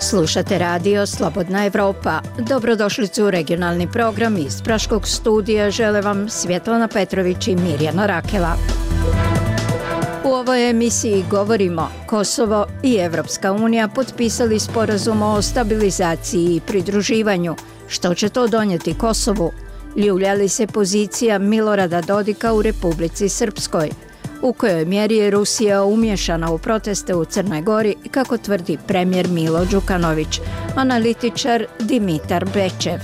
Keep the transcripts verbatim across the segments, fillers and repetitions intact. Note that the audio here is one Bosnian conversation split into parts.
Slušate radio Slobodna Evropa. Dobrodošli u regionalni program iz Praškog studija. Žele vam Svjetlana Petrović i Mirjana Rakela. U ovoj emisiji govorimo: Kosovo i Evropska unija potpisali sporazum o stabilizaciji i pridruživanju. Što će to donijeti Kosovu? Ljulja li se pozicija Milorada Dodika u Republici Srpskoj? U kojoj mjeri je Rusija umješana u proteste u Crnoj Gori, kako tvrdi premijer Milo Đukanović, analitičar Dimitar Bečev.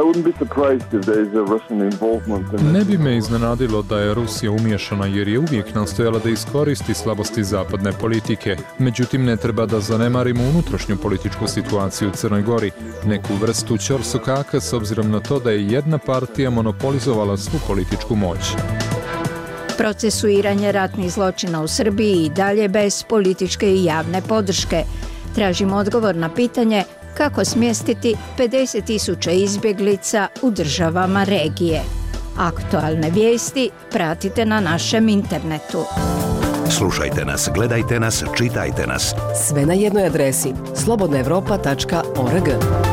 Ne bi me iznenadilo da je Rusija umješana jer je uvijek nastojala da iskoristi slabosti zapadne politike. Međutim, ne treba da zanemarimo unutrašnju političku situaciju u Crnoj Gori, neku vrstu ćorsokaka s obzirom na to da je jedna partija monopolizovala svu političku moć. Procesuiranje ratnih zločina u Srbiji i dalje bez političke i javne podrške. Tražimo odgovor na pitanje kako smjestiti pedeset tisuća izbjeglica u državama regije. Aktualne vijesti pratite na našem internetu. Slušajte nas, gledajte nas, čitajte nas. Sve na jednoj adresi slobodna evropa tačka org.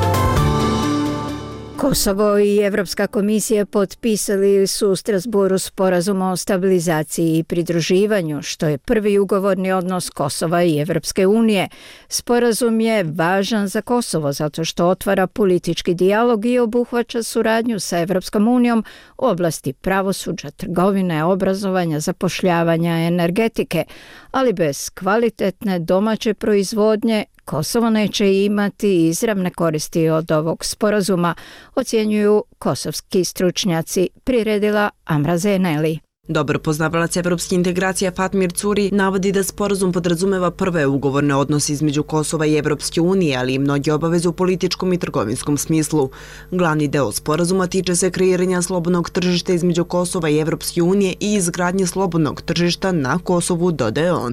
Kosovo i Evropska komisija potpisali su u Strasburu sporazum o stabilizaciji i pridruživanju, što je prvi ugovorni odnos Kosova i Evropske unije. Sporazum je važan za Kosovo zato što otvara politički dijalog i obuhvaća suradnju sa Evropskom unijom u oblasti pravosuđa, trgovine, obrazovanja, zapošljavanja, energetike, ali bez kvalitetne domaće proizvodnje Kosovo neće imati izravne koristi od ovog sporazuma, ocjenjuju kosovski stručnjaci, priredila Amra Zeneli. Dobar poznavalac evropske integracije Fatmir Curi navodi da sporazum podrazumeva prve ugovorne odnose između Kosova i Evropske unije, ali i mnoge obaveze u političkom i trgovinskom smislu. Glavni deo sporazuma tiče se kreiranja slobodnog tržišta između Kosova i Evropske unije i izgradnje slobodnog tržišta na Kosovu, dodaje on.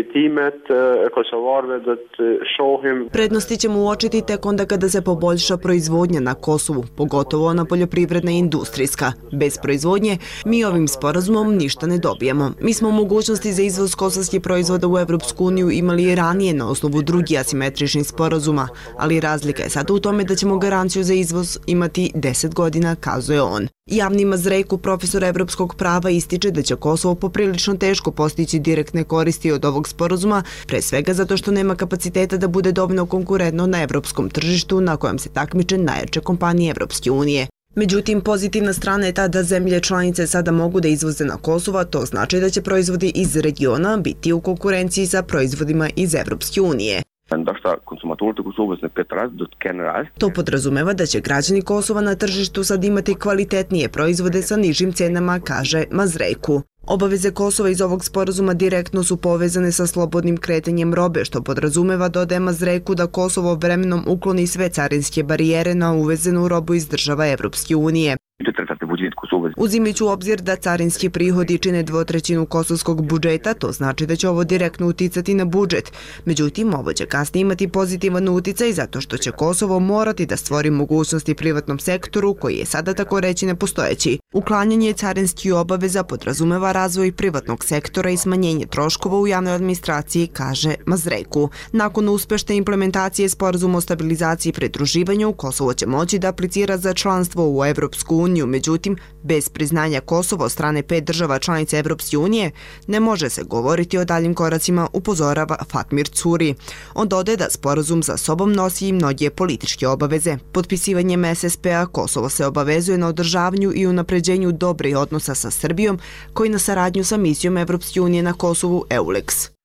Prednosti ćemo uočiti tek onda kada se poboljša proizvodnja na Kosovu, pogotovo ona poljoprivredna i industrijska. Bez proizvodnje mi ovim sporazumom ništa ne dobijemo. Mi smo mogućnosti za izvoz kosovskih proizvoda u Evropsku uniju imali i ranije na osnovu drugih asimetričnih sporazuma, ali razlika je sada u tome da ćemo garanciju za izvoz imati deset godina, kazuje on. Javni Mazrejku, profesor evropskog prava, ističe da će Kosovo poprilično teško postići direktne koristi od ovog sporazuma, pre svega zato što nema kapaciteta da bude dovoljno konkurentno na evropskom tržištu na kojem se takmiče najjače kompanije Evropske unije. Međutim, pozitivna strana je ta da zemlje članice sada mogu da izvoze na Kosovo, a to znači da će proizvodi iz regiona biti u konkurenciji sa proizvodima iz Evropske unije. To podrazumeva da će građani Kosova na tržištu sad imati kvalitetnije proizvode sa nižim cenama, kaže Mazrejku. Obaveze Kosova iz ovog sporazuma direktno su povezane sa slobodnim kretanjem robe, što podrazumeva, dodaje Mazrejku, da Kosovo vremenom ukloni sve carinske barijere na uvezenu robu iz država Evropske unije. Uzimajući u obzir da carinski prihodi čine dvotrećinu kosovskog budžeta, to znači da će ovo direktno uticati na budžet. Međutim, ovo će kasnije imati pozitivan uticaj zato što će Kosovo morati da stvori mogućnosti privatnom sektoru koji je sada tako reći nepostojeći. Uklanjanje carinskih obaveza podrazumeva razvoj privatnog sektora i smanjenje troškova u javnoj administraciji, kaže Mazrejku. Nakon uspešne implementacije sporazuma o stabilizaciji i pridruživanju, Kosovo će moći da aplicira za članstvo u Evropsku uniju. Međutim, bez priznanja Kosova od strane pet država članica Evropske unije ne može se govoriti o daljim koracima, upozorava Fatmir Curi. On dodaje da sporazum za sobom nosi i mnoge političke obaveze. Potpisivanjem es es pe a Kosovo se obavezuje na održavanju i unapređenju dobrih odnosa sa Srbijom, koji na saradnju sa misijom Evropske unije na Kosovu EULEX.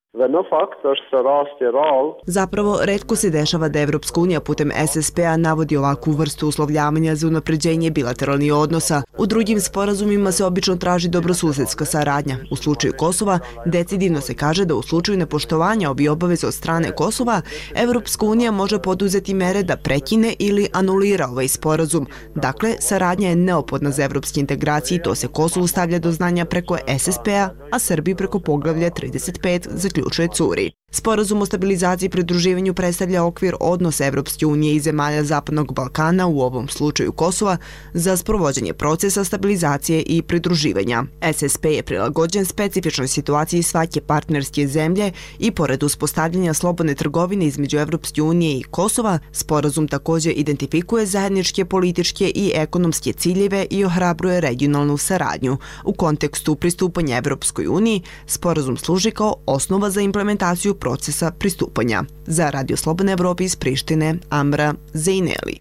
Zapravo, retko se dešava da Evropska unija putem es es pe a navodi ovakvu vrstu uslovljavanja za unapređenje bilateralnih odnosa. U drugim sporazumima se obično traži dobrosusedska saradnja. U slučaju Kosova, decidivno se kaže da u slučaju nepoštovanja ovih obaveza od strane Kosova, Evropska unija može poduzeti mere da prekine ili anulira ovaj sporazum. Dakle, saradnja je neophodna za evropske integracije i to se Kosovu stavlja do znanja preko es es pe a, a Srbiji preko poglavlja trideset pet, zaključuje Curi. Sporazum o stabilizaciji i pridruživanju predstavlja okvir odnosa Evropske unije i zemalja Zapadnog Balkana, u ovom slučaju Kosova, za sprovođenje procesa stabilizacije i pridruživanja. S S P je prilagođen specifičnoj situaciji svake partnerske zemlje i pored uspostavljanja slobodne trgovine između Evropske unije i Kosova, sporazum također identifikuje zajedničke političke i ekonomske ciljeve i ohrabruje regionalnu saradnju. U kontekstu pristupanja Evropskoj uniji, sporazum služi kao osnova za implementaciju procesa pristupanja. Za Radio Slobodne Evrope iz Prištine, Amra Zejneli.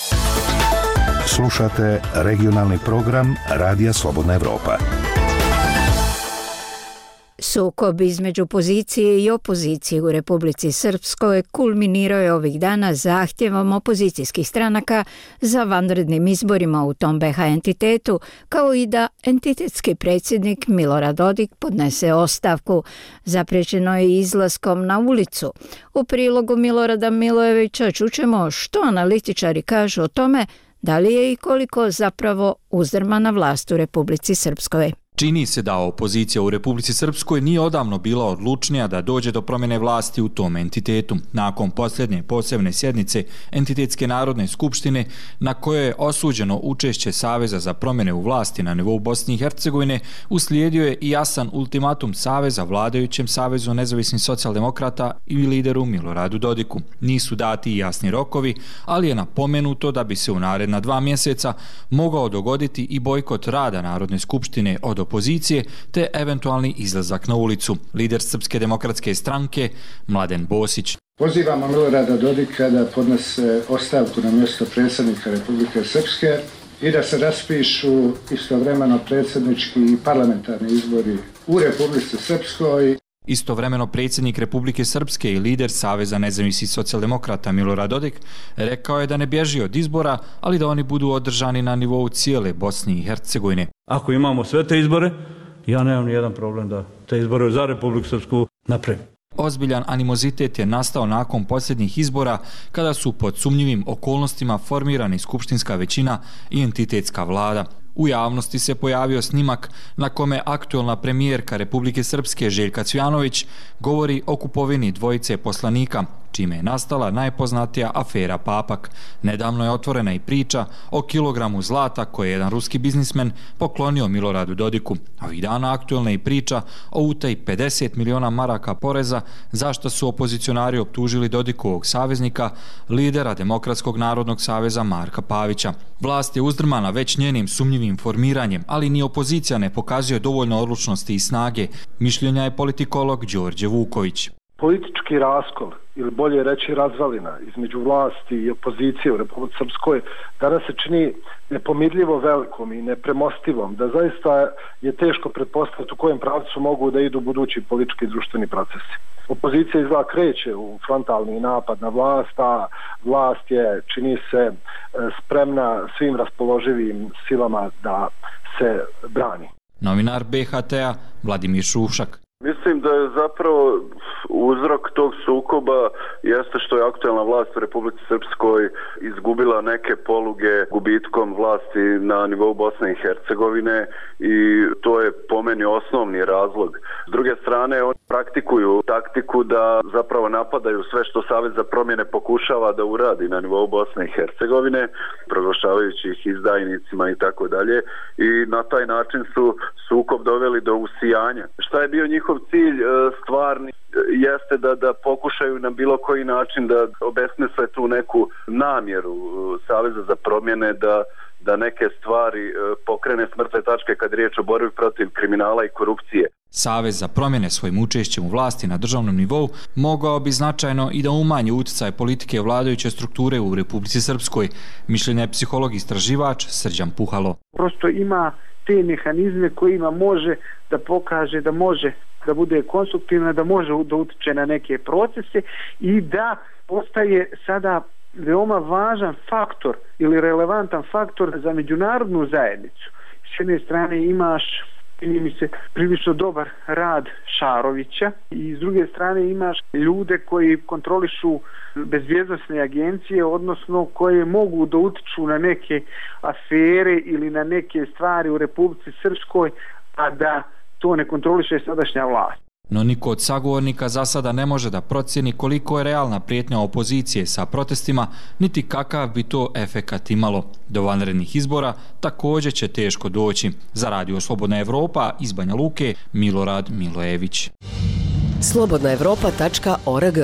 Slušate regionalni program Radija Slobodna Evropa. Sukob između pozicije i opozicije u Republici Srpskoj kulminirao je ovih dana zahtjevom opozicijskih stranaka za vanrednim izborima u tom B iH entitetu, kao i da entitetski predsjednik Milorad Dodik podnese ostavku. Zapriječeno je izlaskom na ulicu. U prilogu Milorada Milojevića čućemo što analitičari kažu o tome, da li je i koliko zapravo uzdrmana vlast u Republici Srpskoj. Čini se da opozicija u Republici Srpskoj nije odavno bila odlučnija da dođe do promjene vlasti u tom entitetu. Nakon posljednje posebne sjednice Entitetske narodne skupštine, na kojoj je osuđeno učešće Saveza za promjene u vlasti na nivou Bosne i Hercegovine, uslijedio je i jasan ultimatum Saveza vladajućem Savezu nezavisnih socijaldemokrata i lideru Miloradu Dodiku. Nisu dati jasni rokovi, ali je napomenuto da bi se u naredna dva mjeseca mogao dogoditi i bojkot rada Narodne skupštine od opozicije te eventualni izlazak na ulicu. Lider Srpske demokratske stranke Mladen Bosić. Pozivamo Milorada Dodika da podnese ostavku na mjesto predsjednika Republike Srpske i da se raspišu istovremeno predsjednički i parlamentarni izbori u Republici Srpskoj. Istovremeno predsjednik Republike Srpske i lider Saveza nezavisnih socijaldemokrata Milorad Dodik rekao je da ne bježi od izbora, ali da oni budu održani na nivou cijele Bosne i Hercegovine. Ako imamo sve te izbore, ja nemam ni jedan problem da te izbore za Republiku Srpsku napravim. Ozbiljan animozitet je nastao nakon posljednjih izbora kada su pod sumnjivim okolnostima formirani skupštinska većina i entitetska vlada. U javnosti se pojavio snimak na kome aktualna premijerka Republike Srpske Željka Cvjanović govori o kupovini dvojice poslanika, čime je nastala najpoznatija afera Papak. Nedavno je otvorena i priča o kilogramu zlata koje je jedan ruski biznismen poklonio Miloradu Dodiku. Ovih dana aktualna je i priča o utaji pedeset miliona maraka poreza, za što su opozicionari optužili Dodikovog saveznika, lidera Demokratskog narodnog saveza Marka Pavića. Vlast je uzdrmana već njenim sumnjivim formiranjem, ali ni opozicija ne pokazuje dovoljno odlučnosti i snage, mišljenja je politikolog Đorđe Vuković. Politički raskol, ili bolje reći razvalina, između vlasti i opozicije u Republici Srpskoj danas se čini nepomirljivo velikom i nepremostivom, da zaista je teško pretpostaviti u kojem pravcu mogu da idu budući politički i društveni procesi. Opozicija izgleda kreće u frontalni napad na vlast, a vlast je, čini se, spremna svim raspoloživim silama da se brani. Novinar B H T-a Vladimir Šušak. Mislim da je zapravo uzrok tog sukoba jeste što je aktualna vlast u Republici Srpskoj izgubila neke poluge gubitkom vlasti na nivou Bosne i Hercegovine i to je po meni osnovni razlog. S druge strane, oni praktikuju taktiku da zapravo napadaju sve što Savez za promjene pokušava da uradi na nivou Bosne i Hercegovine, proglašavajući ih izdajnicima i tako dalje, i na taj način su sukob doveli do usijanja. Šta je bio njihov cilj stvarni? Jeste da, da pokušaju na bilo koji način da obesmisle tu neku namjeru Saveza za promjene da, da neke stvari pokrene s mrtve tačke kad je riječ o borbi protiv kriminala i korupcije. Savez za promjene svojim učešćem u vlasti na državnom nivou mogao bi značajno i da umanji utjecaj politike vladajuće strukture u Republici Srpskoj, mišljenja je psiholog istraživač Srđan Puhalo. Prosto ima te mehanizme kojima može da pokaže da može da bude konstruktivna, da može da utiče na neke procese i da postaje sada veoma važan faktor ili relevantan faktor za međunarodnu zajednicu. S jedne strane imaš, čini mi se, prilično dobar rad Šarovića i s druge strane imaš ljude koji kontrolišu bezbjednosne agencije, odnosno koje mogu da utiču na neke afere ili na neke stvari u Republici Srpskoj, a da to ne kontroliše sadašnja vlast. No niko od sagovornika za sada ne može da procjeni koliko je realna prijetnja opozicije sa protestima, niti kakav bi to efekat imalo. Do vanrednih izbora također će teško doći. Za Radio Slobodna Evropa iz Banja Luke, Milorad Milojević. slobodna evropa tačka org.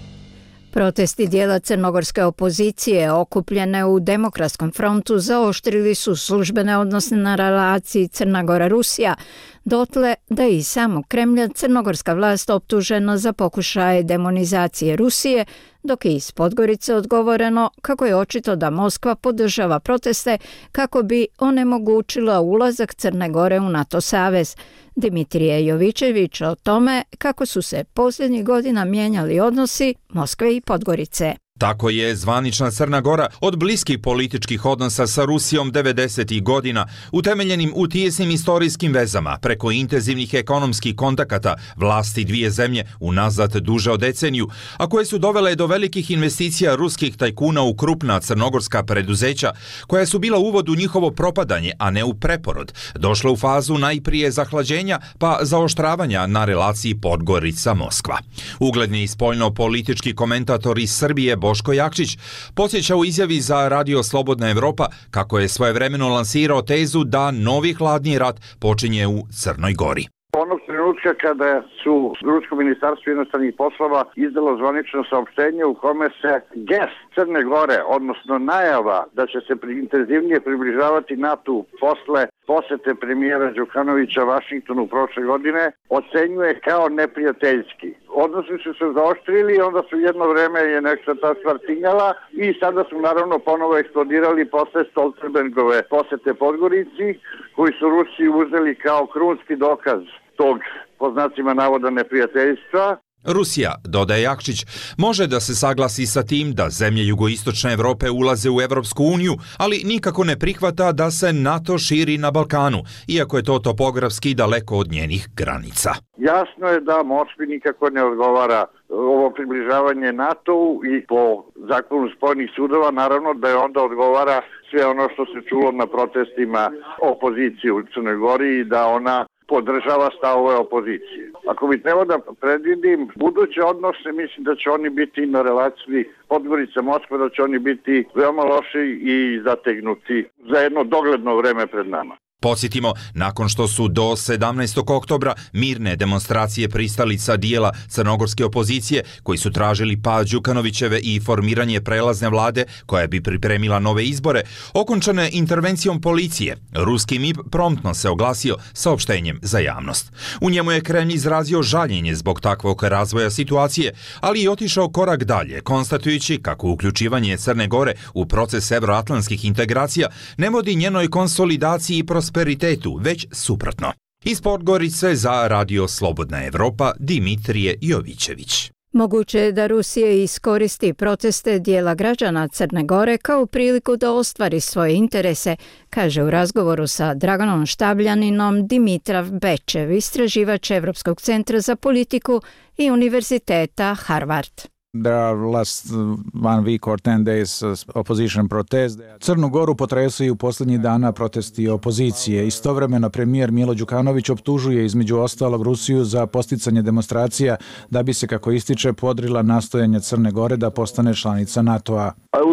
Protesti dijela crnogorske opozicije okupljene u Demokratskom frontu zaoštrili su službene odnose na relaciji Crna Gora-Rusija, dotle da je i samo Kremlja crnogorska vlast optužena za pokušaje demonizacije Rusije, dok je iz Podgorice odgovoreno kako je očito da Moskva podržava proteste kako bi onemogućila ulazak Crne Gore u NATO savez. Dimitrije Jovičević o tome kako su se posljednjih godina mijenjali odnosi Moskve i Podgorice. Tako je zvanična Crna Gora od bliskih političkih odnosa sa Rusijom devedesetih godina, utemeljenim u tijesnim istorijskim vezama, preko intenzivnih ekonomskih kontakata vlasti dvije zemlje unazad duže od deceniju, a koje su dovele do velikih investicija ruskih tajkuna u krupna crnogorska preduzeća, koja su bila uvod u njihovo propadanje, a ne u preporod, došla u fazu najprije zahlađenja, pa zaoštravanja na relaciji Podgorica-Moskva. Ugledni spoljno-politički komentator iz Srbije Boško Jakšić podsjeća u izjavi za Radio Slobodna Evropa kako je svojevremeno lansirao tezu da novi hladni rat počinje u Crnoj Gori. Onog trenutka kada su Rusko ministarstvo inostranih poslova izdalo zvanično saopštenje u kome se gest Crne Gore, odnosno najava da će se intenzivnije približavati NATO posle posete premijera Đukanovića Vašingtonu prošle godine, ocenjuje kao neprijateljski. Odnosi su se zaoštrili i onda su jedno vreme je nešto ta stvar tinjala i sada su naravno ponovo eksplodirali posle Stoltenbergove posete Podgorici, koji su Rusiji uzeli kao krunski dokaz tog, po znacima navoda, neprijateljstva. Rusija, dodaje Jakšić, može da se saglasi sa tim da zemlje jugoistočne Evrope ulaze u Evropsku uniju, ali nikako ne prihvata da se NATO širi na Balkanu, iako je to topografski daleko od njenih granica. Jasno je da Moskvi nikako ne odgovara ovo približavanje NATO-u i po zakonu spojenih sudova naravno da je onda odgovara sve ono što se čulo na protestima opozicije u Crnoj Gori i da ona podržava stavove opozicije. Ako bi trebao da predvidim buduće odnose, mislim da će oni biti na relaciji Podgorica-Moskva, da će oni biti veoma loši i zategnuti za jedno dogledno vreme pred nama. Podsjetimo, nakon što su do sedamnaestog oktobra mirne demonstracije pristalica dijela crnogorske opozicije, koji su tražili pad Đukanovićeve i formiranje prelazne vlade koja bi pripremila nove izbore, okončane intervencijom policije, ruski M I P promptno se oglasio saopštenjem za javnost. U njemu je Kremlj izrazio žaljenje zbog takvog razvoja situacije, ali i otišao korak dalje, konstatujući kako uključivanje Crne Gore u proces evroatlantskih integracija ne vodi njenoj konsolidaciji i prosperitetu, već suprotno. Iz Podgorice za Radio Slobodna Evropa, Dimitrije Jovičević. Moguće je da Rusija iskoristi proteste dijela građana Crne Gore kao priliku da ostvari svoje interese, kaže u razgovoru sa Draganom Štabljaninom Dimitrav Bečev, istraživač Evropskog centra za politiku i Univerziteta Harvard. There are last one week or ten days opposition protest. Crnu Goru potresaju posljednjih dana protesti opozicije. Istovremeno premijer Milo Đukanović optužuje između ostalog Rusiju za posticanje demonstracija da bi se, kako ističe, podrila nastojanja Crne Gore da postane članica NATO-a.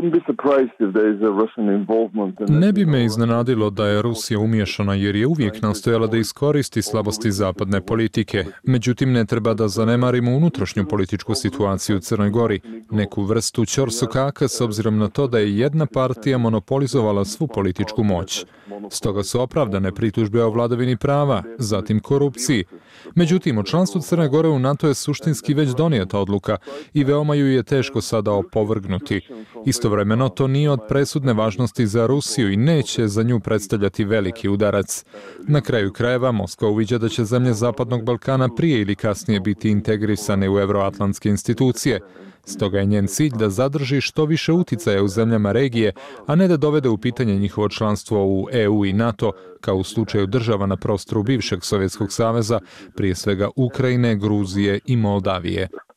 Ne bi me iznenadilo da je Rusija umiješana jer je uvijek nastojala da iskoristi slabosti zapadne politike. Međutim, ne treba da zanemarimo unutrašnju političku situaciju u Crnoj Gori, neku vrstu ćorsokaka s obzirom na to da je jedna partija monopolizovala svu političku moć. Stoga su opravdane pritužbe o vladavini prava, zatim korupciji. Međutim, o članstvu Crne Gore u NATO je suštinski već donijeta odluka i veoma ju je teško sada opovrgnuti. Istovremeno, to nije od presudne važnosti za Rusiju i neće za nju predstavljati veliki udarac. Na kraju krajeva, Moskva uviđa da će zemlje Zapadnog Balkana prije ili kasnije biti integrisane u evroatlantske institucije. Stoga je njen cilj da zadrži što više uticaja u zemljama regije, a ne da dovede u pitanje njihovo članstvo u E U i NATO, kao u slučaju država na prostoru bivšeg Sovjetskog saveza, prije svega Ukrajine, Gruzije i Moldavije.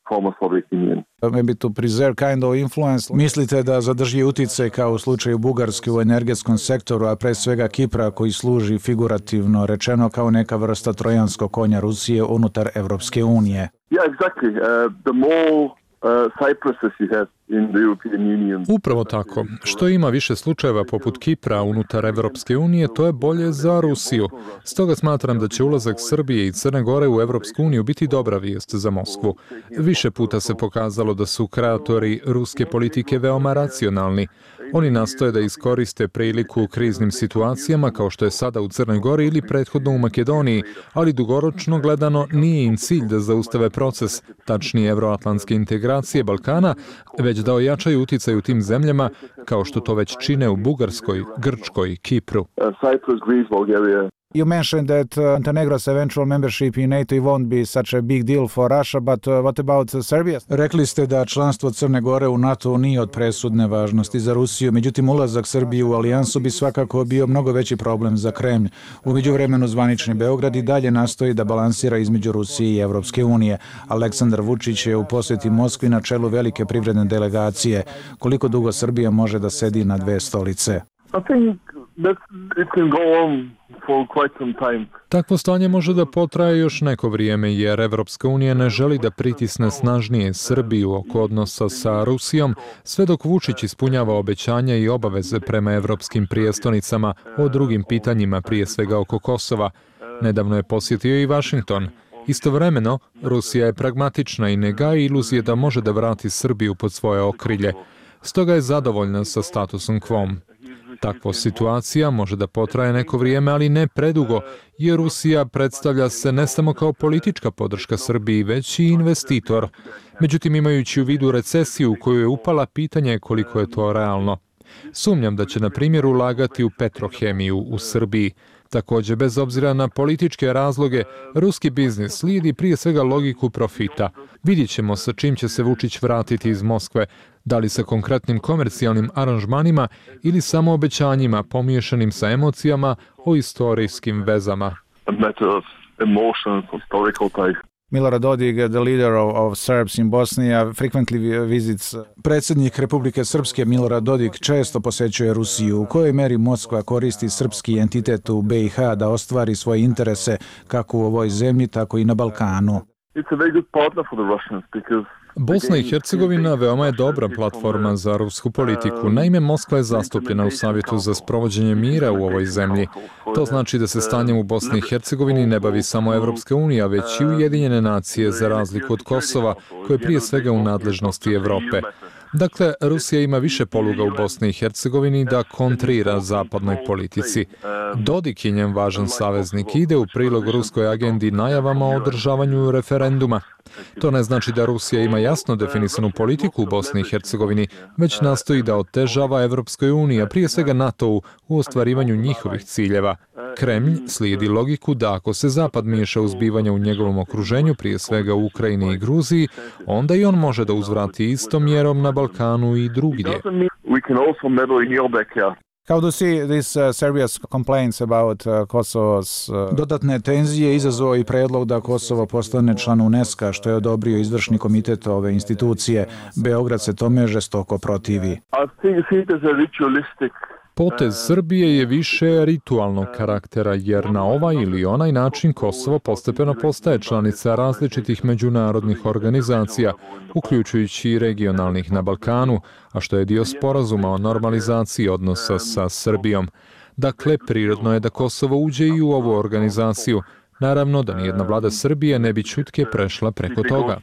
former Soviet Union. Maybe to preserve kind of influence. Mislite da zadrži utjecaj kao u slučaju Bugarske u energetskom sektoru, a pre svega Kipra koji služi figurativno rečeno kao neka vrsta trojanskog konja Rusije unutar Evropske unije? Yeah, exactly. Uh, the more Uh, Cyprus you have in the European Union. Upravo tako. Što ima više slučajeva poput Kipra unutar Evropske unije, to je bolje za Rusiju. Stoga smatram da će ulazak Srbije i Crne Gore u Evropsku uniju biti dobra vijest za Moskvu. Više puta se pokazalo da su kreatori ruske politike veoma racionalni. Oni nastoje da iskoriste priliku u kriznim situacijama kao što je sada u Crnoj Gori ili prethodno u Makedoniji, ali dugoročno gledano nije im cilj da zaustave proces, tačnije evroatlantske integracije Balkana, već da ojačaju uticaj u tim zemljama kao što to već čine u Bugarskoj, Grčkoj, Kipru. Uh, Cyprus, Greece, Bulgaria. You mentioned that uh, Montenegro's eventual membership in NATO won't be such a big deal for Russia, but uh, what about uh, Serbia? Rekli ste da članstvo Crne Gore u NATO nije od presudne važnosti za Rusiju, međutim ulazak Srbije u alijansu bi svakako bio mnogo veći problem za Kremlj. U međuvremenu zvanični Beograd i dalje nastoji da balansira između Rusije i Evropske unije. Aleksandar Vučić je u posjeti Moskvi na čelu velike privredne delegacije. Koliko dugo Srbija može da sedi na dve stolice? I think that it can go on for quite some time. Takvo stanje može da potraje još neko vrijeme jer Evropska unija ne želi da pritisne snažnije Srbiju oko odnosa sa Rusijom, sve dok Vučić ispunjava obećanja i obaveze prema evropskim prijestonicama o drugim pitanjima, prije svega oko Kosova. Nedavno je posjetio i Vašington. Istovremeno, Rusija je pragmatična i ne gaji iluzije da može da vrati Srbiju pod svoje okrilje. Stoga je zadovoljna sa statusom quo. Takva situacija može da potraje neko vrijeme, ali ne predugo, jer Rusija predstavlja se ne samo kao politička podrška Srbiji, već i investitor. Međutim, imajući u vidu recesiju u koju je upala, pitanje je koliko je to realno. Sumnjam da će, na primjer, ulagati u Petrohemiju u Srbiji. Također, bez obzira na političke razloge, ruski biznis slijedi prije svega logiku profita. Vidjet ćemo sa čim će se Vučić vratiti iz Moskve, da li sa konkretnim komercijalnim aranžmanima ili samo obećanjima pomiješanim sa emocijama o istorijskim vezama. Milorad Dodik, the leader of, of Serbs in Bosnia, frequently visits. Predsjednik Republike Srpske Milorad Dodik često posećuje Rusiju. U kojoj meri Moskva koristi srpski entitet u B i H da ostvari svoje interese kako u ovoj zemlji, tako i na Balkanu? It's a very good partner for the Russians because Bosna i Hercegovina veoma je dobra platforma za rusku politiku. Naime, Moskva je zastupljena u Savjetu za sprovođenje mira u ovoj zemlji. To znači da se stanjem u Bosni i Hercegovini ne bavi samo Evropska unija, već i Ujedinjene nacije, za razliku od Kosova, koje je prije svega u nadležnosti Evrope. Dakle, Rusija ima više poluga u Bosni i Hercegovini da kontrira zapadnoj politici. Dodik je njen važan saveznik i ide u prilog ruskoj agendi najavama o održavanju referenduma. To ne znači da Rusija ima jasno definisanu politiku u Bosni i Hercegovini, već nastoji da otežava Evropskoj uniji, a prije svega NATO-u u ostvarivanju njihovih ciljeva. Kremlj slijedi logiku da ako se Zapad miješa u zbivanja u njegovom okruženju, prije svega u Ukrajini i Gruziji, onda i on može da uzvrati istom mjerom na Balkanu i drugdje. How do you see this uh, Serbia's complaints about uh, Kosovo's... Uh... Dodatne tenzije izazvao i predlog da Kosovo postane član UNESCO, što je odobrio izvršni komitet ove institucije. Beograd se tome žestoko protivi. I think it is a ritualistic. Potez Srbije je više ritualnog karaktera, jer na ovaj ili onaj način Kosovo postepeno postaje članica različitih međunarodnih organizacija, uključujući i regionalnih na Balkanu, a što je dio sporazuma o normalizaciji odnosa sa Srbijom. Dakle, prirodno je da Kosovo uđe i u ovu organizaciju. Naravno da nijedna vlada Srbije ne bi ćutke prešla preko toga.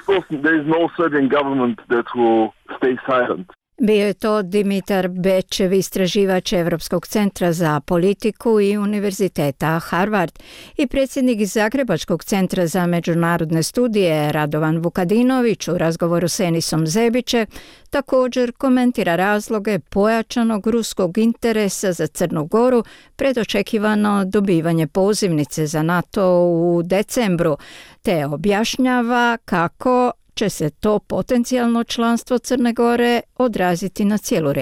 Bio je to Dimitar Bečev, istraživač Evropskog centra za politiku i Univerziteta Harvard, i predsjednik Zagrebačkog centra za međunarodne studije Radovan Vukadinović u razgovoru s Enisom Zebiće također komentira razloge pojačanog ruskog interesa za Crnu Goru pred očekivano dobivanje pozivnice za NATO u decembru, te objašnjava kako će se to potencijalno članstvo Crne Gore odraziti na cijelu regiju.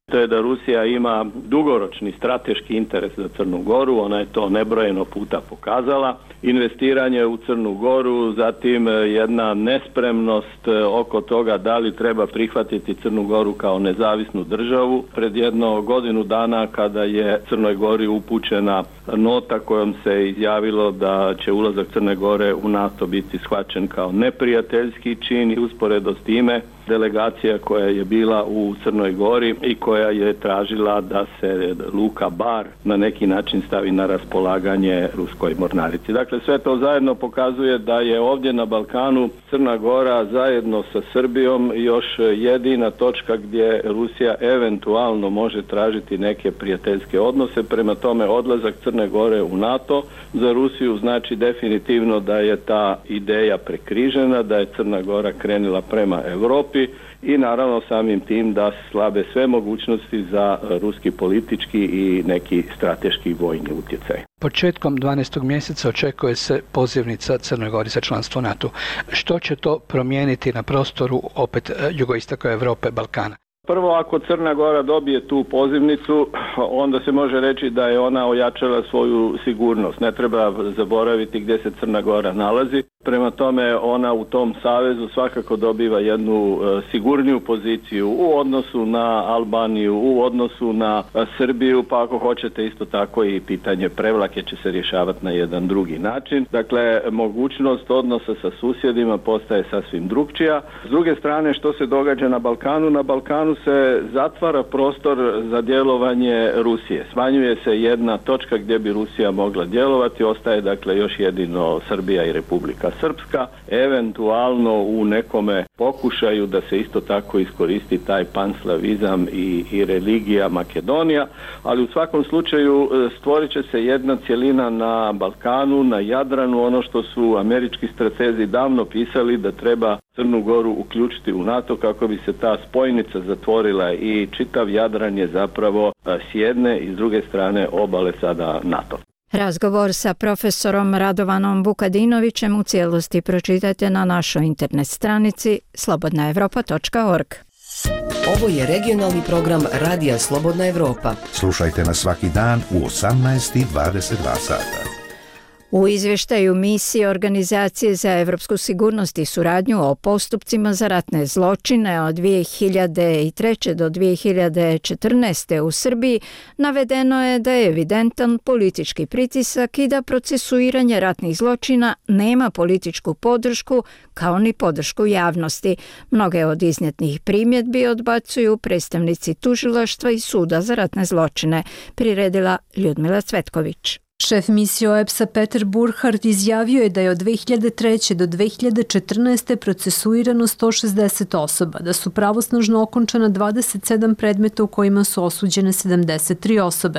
To je da Rusija ima dugoročni strateški interes za Crnu Goru, ona je to nebrojeno puta pokazala. Investiranje u Crnu Goru, zatim jedna nespremnost oko toga da li treba prihvatiti Crnu Goru kao nezavisnu državu. Pred jedno godinu dana kada je Crnoj Gori upućena nota kojom se izjavilo da će ulazak Crne Gore u NATO biti shvaćen kao neprijateljski čin i usporedo s time delegacija koja je bila u Crnoj Gori i koja je tražila da se luka Bar na neki način stavi na raspolaganje ruskoj mornarici. Dakle, sve to zajedno pokazuje da je ovdje na Balkanu Crna Gora zajedno sa Srbijom još jedina točka gdje Rusija eventualno može tražiti neke prijateljske odnose. Prema tome, odlazak Crne Gore u NATO za Rusiju znači definitivno da je ta ideja prekrižena, da je Crna Gora krenula prema Europi i naravno samim tim da slabe sve mogućnosti za ruski politički i neki strateški vojni utjecaj. Početkom dvanaestog mjeseca očekuje se pozivnica Crnoj Gori za članstvo NATO. Što će to promijeniti na prostoru opet jugoistoka Europe, Balkana? Prvo, ako Crna Gora dobije tu pozivnicu, onda se može reći da je ona ojačala svoju sigurnost. Ne treba zaboraviti gdje se Crna Gora nalazi. Prema tome, ona u tom savezu svakako dobiva jednu e, sigurniju poziciju u odnosu na Albaniju, u odnosu na e, Srbiju, pa ako hoćete isto tako i pitanje Prevlake će se rješavati na jedan drugi način. Dakle, mogućnost odnosa sa susjedima postaje sasvim drukčija. S druge strane, što se događa na Balkanu? Na Balkanu se zatvara prostor za djelovanje Rusije. Smanjuje se jedna točka gdje bi Rusija mogla djelovati, ostaje dakle još jedino Srbija i Republika Srpska, eventualno u nekome pokušaju da se isto tako iskoristi taj panslavizam i, i religija Makedonija, ali u svakom slučaju stvorit će se jedna cjelina na Balkanu, na Jadranu, ono što su američki stratezi davno pisali da treba Crnu Goru uključiti u NATO kako bi se ta spojnica zatvorila i čitav Jadran je zapravo s jedne i s druge strane obale sada NATO. Razgovor sa profesorom Radovanom Vukadinovićem u cijelosti pročitajte na našoj internet stranici slobodna evropa točka org. Ovo je regionalni program Radija Slobodna Evropa. Slušajte nas svaki dan u osamnaest i dvadeset dva sata. U izvještaju misije Organizacije za evropsku sigurnost i suradnju o postupcima za ratne zločine od dvije hiljade treće do dvije hiljade četrnaeste. u Srbiji navedeno je da je evidentan politički pritisak i da procesuiranje ratnih zločina nema političku podršku kao ni podršku javnosti. Mnoge od iznijetih primjedbi odbacuju predstavnici tužilaštva i suda za ratne zločine, priredila Ljudmila Cvetković. Šef misije O E P S-a Peter Burkhardt izjavio je da je od dvije hiljade treće. do dvije hiljade četrnaeste. procesuirano sto šezdeset osoba, da su pravosnažno okončana dvadeset sedam predmeta u kojima su osuđene sedamdeset tri osobe.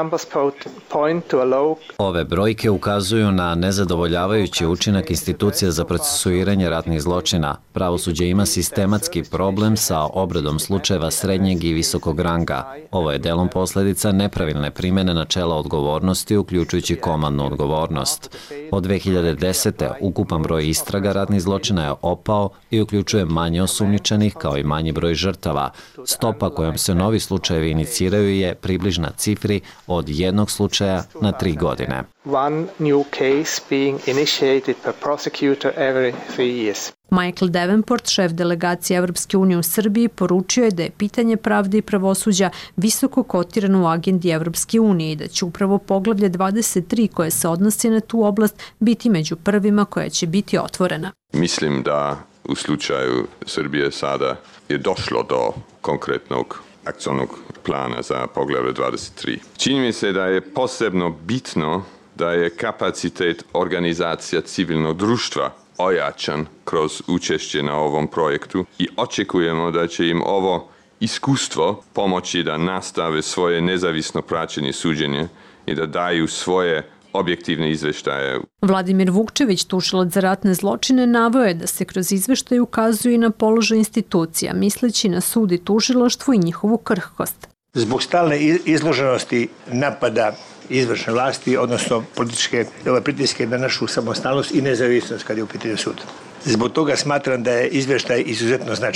Ove brojke ukazuju na nezadovoljavajući učinak institucija za procesuiranje ratnih zločina. Pravosuđe ima sistematski problem sa obradom slučajeva srednjeg i visokog ranga. Ovo je delom posljedica nepravilne primjene načela odgovornosti, uključujući komandnu odgovornost. Od dvije hiljade desete. ukupan broj istraga ratnih zločina je opao i uključuje manje osumnjičenih kao i manji broj žrtava. Stopa kojom se novi slučajevi iniciraju je približna cifri od jednog slučaja na tri godine. One new case being initiated per prosecutor every three years. Michael Davenport, šef delegacije Evropske unije u Srbiji, poručio je da je pitanje pravde i pravosuđa visoko kotirano u agendi Evropske unije i da će upravo poglavlje dvadeset tri koje se odnosi na tu oblast biti među prvima koja će biti otvorena. Mislim da u slučaju Srbije sada je došlo do konkretnog akcionog plana za poglavlje dvadeset tri. Čini mi se da je posebno bitno da je kapacitet organizacija civilnog društva ojačan kroz učešće na ovom projektu i očekujemo da će im ovo iskustvo pomoći da nastave svoje nezavisno praćenje suđenje i da daju svoje objektivne izveštaje. Vladimir Vukčević, tužilac za ratne zločine, naveo je da se kroz izveštaj ukazuje i na položaj institucija, misleći na sud i tužilaštvo i njihovu krhkost. Zbog stalne izloženosti napada izvršne vlasti, odnosno političke ove pritiske na našu samostalnost i nezavisnost kad je u pitanju sud. Zbog toga smatram da je izvještaj izuzetno značajan.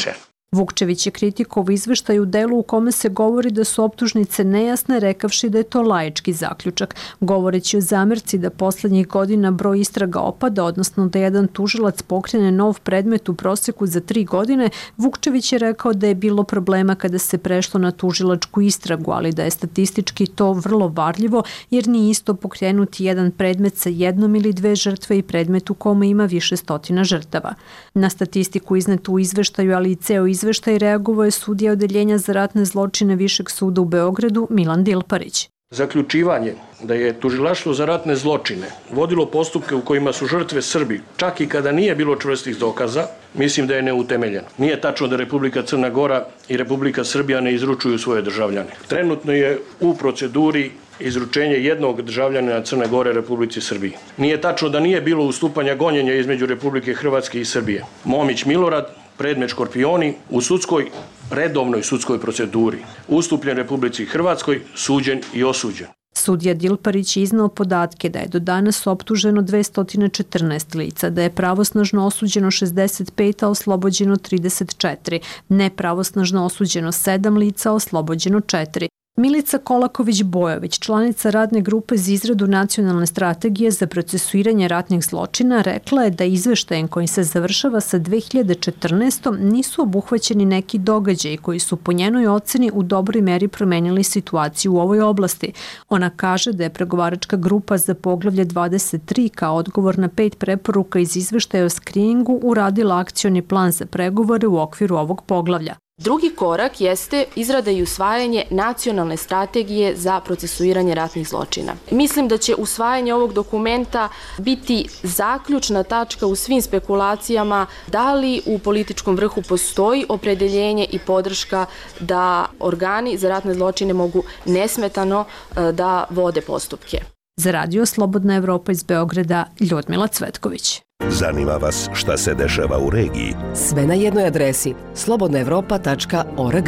Vukčević je kritikovao izveštaj u delu u kome se govori da su optužnice nejasne, rekavši da je to laički zaključak. Govoreći o zamerci da poslednjih godina broj istraga opada, odnosno da jedan tužilac pokrene nov predmet u proseku za tri godine, Vukčević je rekao da je bilo problema kada se prešlo na tužilačku istragu, ali da je statistički to vrlo varljivo, jer nije isto pokrenuti jedan predmet sa jednom ili dve žrtve i predmet u kome ima više stotina žrtava. Na statistiku iznetu u izveštaju, ali i ceo izveštaj reagovao je sudija Odeljenja za ratne zločine Višeg suda u Beogradu Milan Dilparić. Zaključivanje da je tužilaštvo za ratne zločine vodilo postupke u kojima su žrtve Srbi, čak i kada nije bilo čvrstih dokaza, mislim da je neutemeljeno. Nije tačno da Republika Crna Gora i Republika Srbija ne izručuju svoje državljane. Trenutno je u proceduri izručenje jednog državljanina Crne Gore Republici Srbiji. Nije tačno da nije bilo ustupanja gonjenja između Republike Hrvatske i Srbije. Momić Milorad, predmet Škorpioni, u sudskoj, redovnoj sudskoj proceduri, ustupljen Republici Hrvatskoj, suđen i osuđen. Sudija Dilparić je iznao podatke da je do danas optuženo dvesta četrnaest lica, da je pravosnažno osuđeno šezdeset pet, a oslobođeno trideset četiri, nepravosnažno osuđeno sedam lica, a oslobođeno četiri. Milica Kolaković-Bojović, članica radne grupe za izradu nacionalne strategije za procesuiranje ratnih zločina, rekla je da izveštajem koji se završava sa dve hiljade četrnaestom nisu obuhvaćeni neki događaji koji su po njenoj oceni u dobroj meri promenili situaciju u ovoj oblasti. Ona kaže da je pregovaračka grupa za poglavlje dvadeset tri kao odgovor na pet preporuka iz izveštaja o skriningu uradila akcioni plan za pregovore u okviru ovog poglavlja. Drugi korak jeste izrada i usvajanje nacionalne strategije za procesuiranje ratnih zločina. Mislim da će usvajanje ovog dokumenta biti zaključna tačka u svim spekulacijama da li u političkom vrhu postoji opredeljenje i podrška da organi za ratne zločine mogu nesmetano da vode postupke. Za radio Slobodna Evropa iz Beograda, Ljudmila Cvetković. Zanima vas šta se dešava u regiji? Sve na jednoj adresi slobodna evropa tačka org.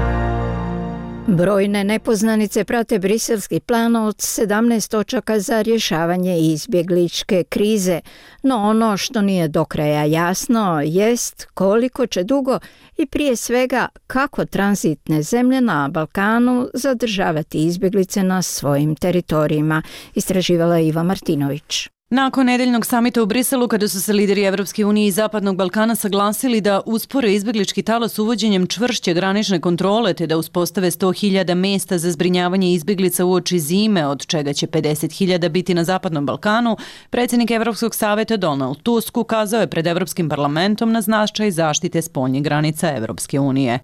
Brojne nepoznanice prate briselski plan od sedamnaest točaka za rješavanje izbjegličke krize, no ono što nije do kraja jasno jest koliko će dugo i prije svega kako tranzitne zemlje na Balkanu zadržavati izbjeglice na svojim teritorijima, istraživala Iva Martinović. Nakon nedeljnog samita u Briselu, kada su se lideri Evropske unije i Zapadnog Balkana saglasili da uspore izbjeglički talas uvođenjem čvršće granične kontrole te da uspostave sto hiljada mesta za zbrinjavanje izbjeglica uoči zime, od čega će pedeset hiljada biti na Zapadnom Balkanu, predsjednik Evropskog saveta Donald Tusk ukazao je pred Evropskim parlamentom na značaj zaštite spoljnih granica Evropske unije.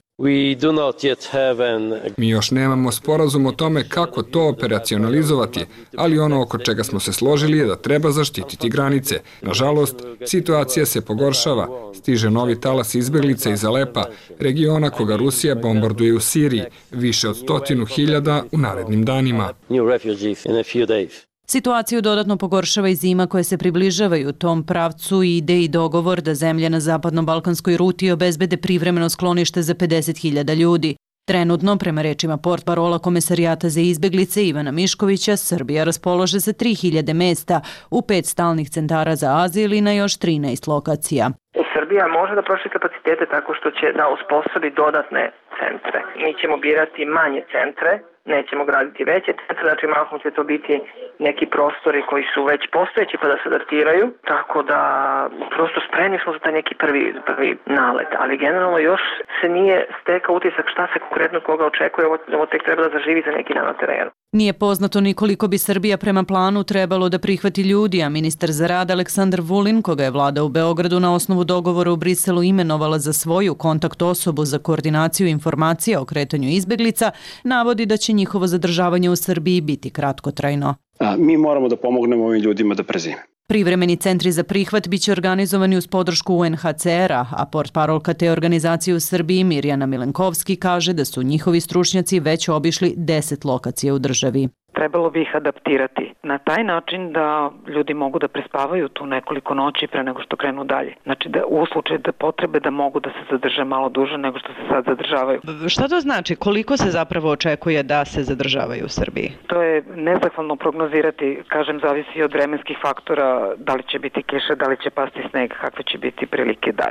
Mi još nemamo sporazum o tome kako to operacionalizovati, ali ono oko čega smo se složili je da treba zaštititi granice. Nažalost, situacija se pogoršava. Stiže novi talas izbjeglica iz Alepa, regiona koga Rusija bombarduje u Siriji, više od stotinu hiljada u narednim danima. Situaciju dodatno pogoršava i zima koja se približavaju u tom pravcu i ide i dogovor da zemlje na zapadno-balkanskoj ruti obezbede privremeno sklonište za pedeset hiljada ljudi. Trenutno, prema rečima portparola Komesarijata za izbjeglice Ivana Miškovića, Srbija raspolaže sa tri hiljade mesta u pet stalnih centara za azil i na još trinaest lokacija. Srbija može da proširi kapacitete tako što će da uspostavi dodatne centre. Mi ćemo birati manje centre, nećemo graditi veće centre, znači mahom će to biti neki prostori koji su već postojeći pa da se adaptiraju, tako da prosto spremni smo za taj neki prvi, prvi nalet, ali generalno još se nije stekao utisak šta se konkretno koga očekuje, ovo, ovo tek treba da zaživi za neki dan na terenu. Nije poznato ni koliko bi Srbija prema planu trebalo da prihvati ljudi, a ministar za rad Aleksandar Vulin, koga je vlada u Beogradu na osnovu dogovora u Briselu imenovala za svoju kontakt osobu za koordinaciju informacija o kretanju izbjeglica, navodi da će njihovo zadržavanje u Srbiji biti kratkotrajno. A, mi moramo da pomognemo ovim ljudima da prezime. Privremeni centri za prihvat biće organizovani uz podršku U N H C R-a, a portparolka te organizacije u Srbiji Mirjana Milenkovski kaže da su njihovi stručnjaci već obišli deset lokacija u državi. Trebalo bi ih adaptirati na taj način da ljudi mogu da prespavaju tu nekoliko noći pre nego što krenu dalje. Znači da u slučaju da potrebe da mogu da se zadrže malo duže nego što se sad zadržavaju. Šta to znači? Koliko se zapravo očekuje da se zadržavaju u Srbiji? To je nezahvalno prognozirati, kažem, zavisi od vremenskih faktora, da li će biti kiša, da li će pasti sneg, kakve će biti prilike dalje.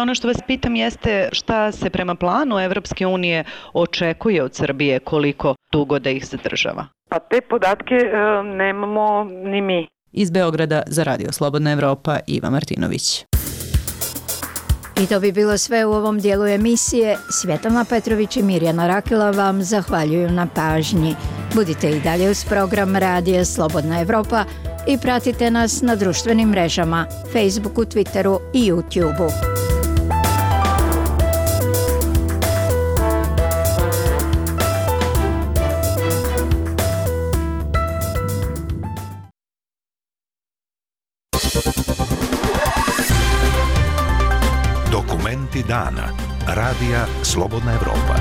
Ono što vas pitam jeste šta se prema planu Evropske unije očekuje od Srbije, koliko dugo da ih zadržava? Pa te podatke e, nemamo ni mi. Iz Beograda za Radio Slobodna Evropa, Iva Martinović. I to bi bilo sve u ovom dijelu emisije. Svjetlana Petrović i Mirjana Rakela vam zahvaljuju na pažnji. Budite i dalje uz program Radija Slobodna Evropa i pratite nas na društvenim mrežama, Facebooku, Twitteru i YouTubeu. Dokumenti dana. Radija Slobodna Evropa.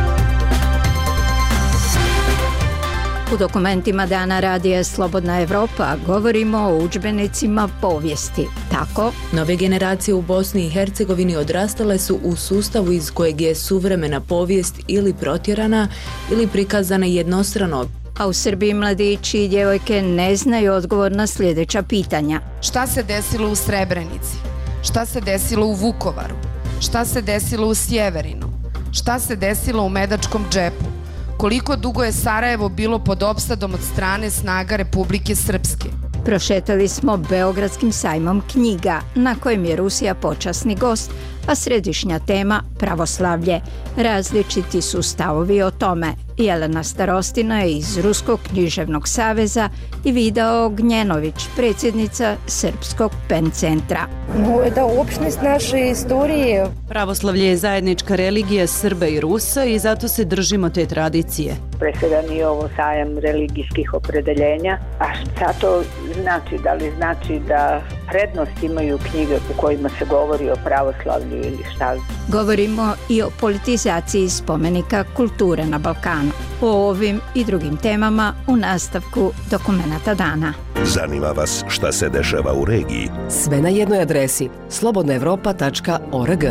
U dokumentima dana Radija Slobodna Evropa govorimo o udžbenicima povijesti. Tako, nove generacije u Bosni i Hercegovini odrastale su u sustavu iz kojeg je suvremena povijest ili protjerana ili prikazana jednostrano. A u Srbiji mladići i djevojke ne znaju odgovor na sljedeća pitanja. Šta se desilo u Srebrenici? Šta se desilo u Vukovaru? Šta se desilo u Sjeverinu? Šta se desilo u Medačkom džepu? Koliko dugo je Sarajevo bilo pod opsadom od strane snaga Republike Srpske? Prošetali smo Beogradskim sajmom knjiga, na kojem je Rusija počasni gost, a središnja tema pravoslavlje. Različiti su stavovi o tome. Jelena Starostina je iz Ruskog književnog saveza i Vida Ognjenović, predsjednica Srpskog pen centra. Это общность нашей истории. Pravoslavlje je zajednička religija Srba i Rusa i zato se držimo te tradicije. Presedan je ovo sajam religijskih opredeljenja. A šta to znači? Da li znači da prednost imaju knjige u kojima se govori o pravoslavlju ili šta? Govorimo i o politizaciji spomenika kulture na Balkanu. O ovim i drugim temama u nastavku Dokumenata dana. Zanima vas šta se dešava u regiji? Sve na jednoj adresi slobodna evropa tačka org.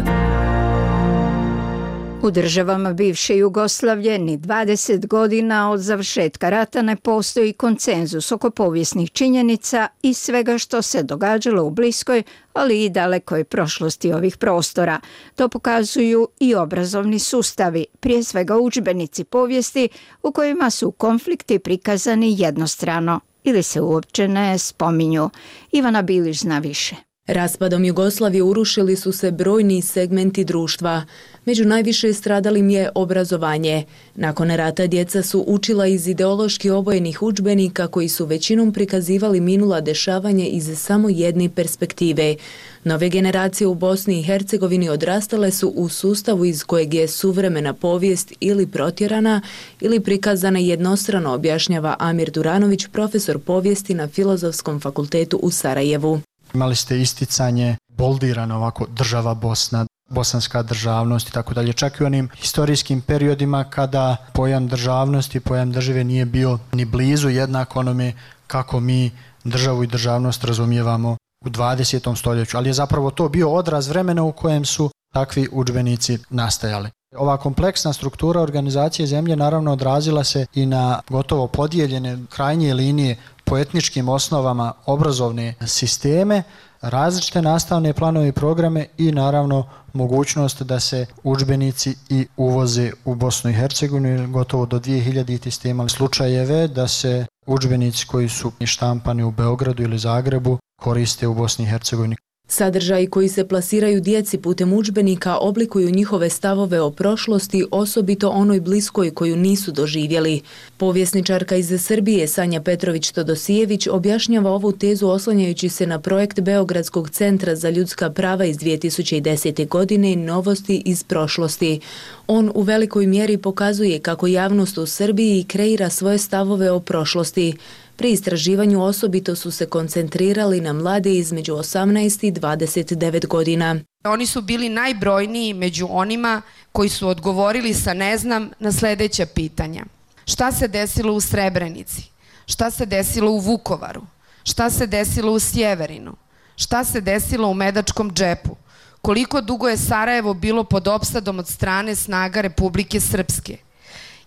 U državama bivše Jugoslavije ni dvadeset godina od završetka rata ne postoji konsenzus oko povijesnih činjenica i svega što se događalo u bliskoj, ali i dalekoj prošlosti ovih prostora. To pokazuju i obrazovni sustavi, prije svega udžbenici povijesti u kojima su konflikti prikazani jednostrano ili se uopće ne spominju. Ivana Bilić zna više. Raspadom Jugoslavije urušili su se brojni segmenti društva. Među najviše stradalim je obrazovanje. Nakon rata djeca su učila iz ideološki obojenih udžbenika koji su većinom prikazivali minula dešavanja iz samo jedne perspektive. Nove generacije u Bosni i Hercegovini odrastale su u sustavu iz kojeg je suvremena povijest ili protjerana ili prikazana jednostrano, objašnjava Amir Duranović, profesor povijesti na Filozofskom fakultetu u Sarajevu. Imali ste isticanje boldirano ovako država Bosna, bosanska državnost i tako dalje. Čak i u onim historijskim periodima kada pojam državnosti, pojam države nije bio ni blizu jednak onome kako mi državu i državnost razumijevamo u dvadesetom stoljeću. Ali je zapravo to bio odraz vremena u kojem su takvi udžbenici nastajali. Ova kompleksna struktura organizacije zemlje naravno odrazila se i na gotovo podijeljene krajnje linije po etničkim osnovama obrazovne sisteme, različite nastavne planove i programe i naravno mogućnost da se udžbenici i uvoze u Bosnu i Hercegovinu. Gotovo do dvije hiljadite ste imali slučajeve da se udžbenici koji su štampani u Beogradu ili Zagrebu koriste u Bosni i Hercegovini. Sadržaji koji se plasiraju djeci putem udžbenika oblikuju njihove stavove o prošlosti, osobito onoj bliskoj koju nisu doživjeli. Povjesničarka iz Srbije Sanja Petrović-Todosijević objašnjava ovu tezu oslanjajući se na projekt Beogradskog centra za ljudska prava iz dvije tisuće desete. godine Novosti iz prošlosti. On u velikoj mjeri pokazuje kako javnost u Srbiji kreira svoje stavove o prošlosti. Pri istraživanju osobito su se koncentrirali na mlade između osamnaest i dvadeset devet godina. Oni su bili najbrojniji među onima koji su odgovorili sa ne znam na sljedeća pitanja. Šta se desilo u Srebrenici? Šta se desilo u Vukovaru? Šta se desilo u Sjeverinu? Šta se desilo u Medačkom džepu? Koliko dugo je Sarajevo bilo pod opsadom od strane snaga Republike Srpske?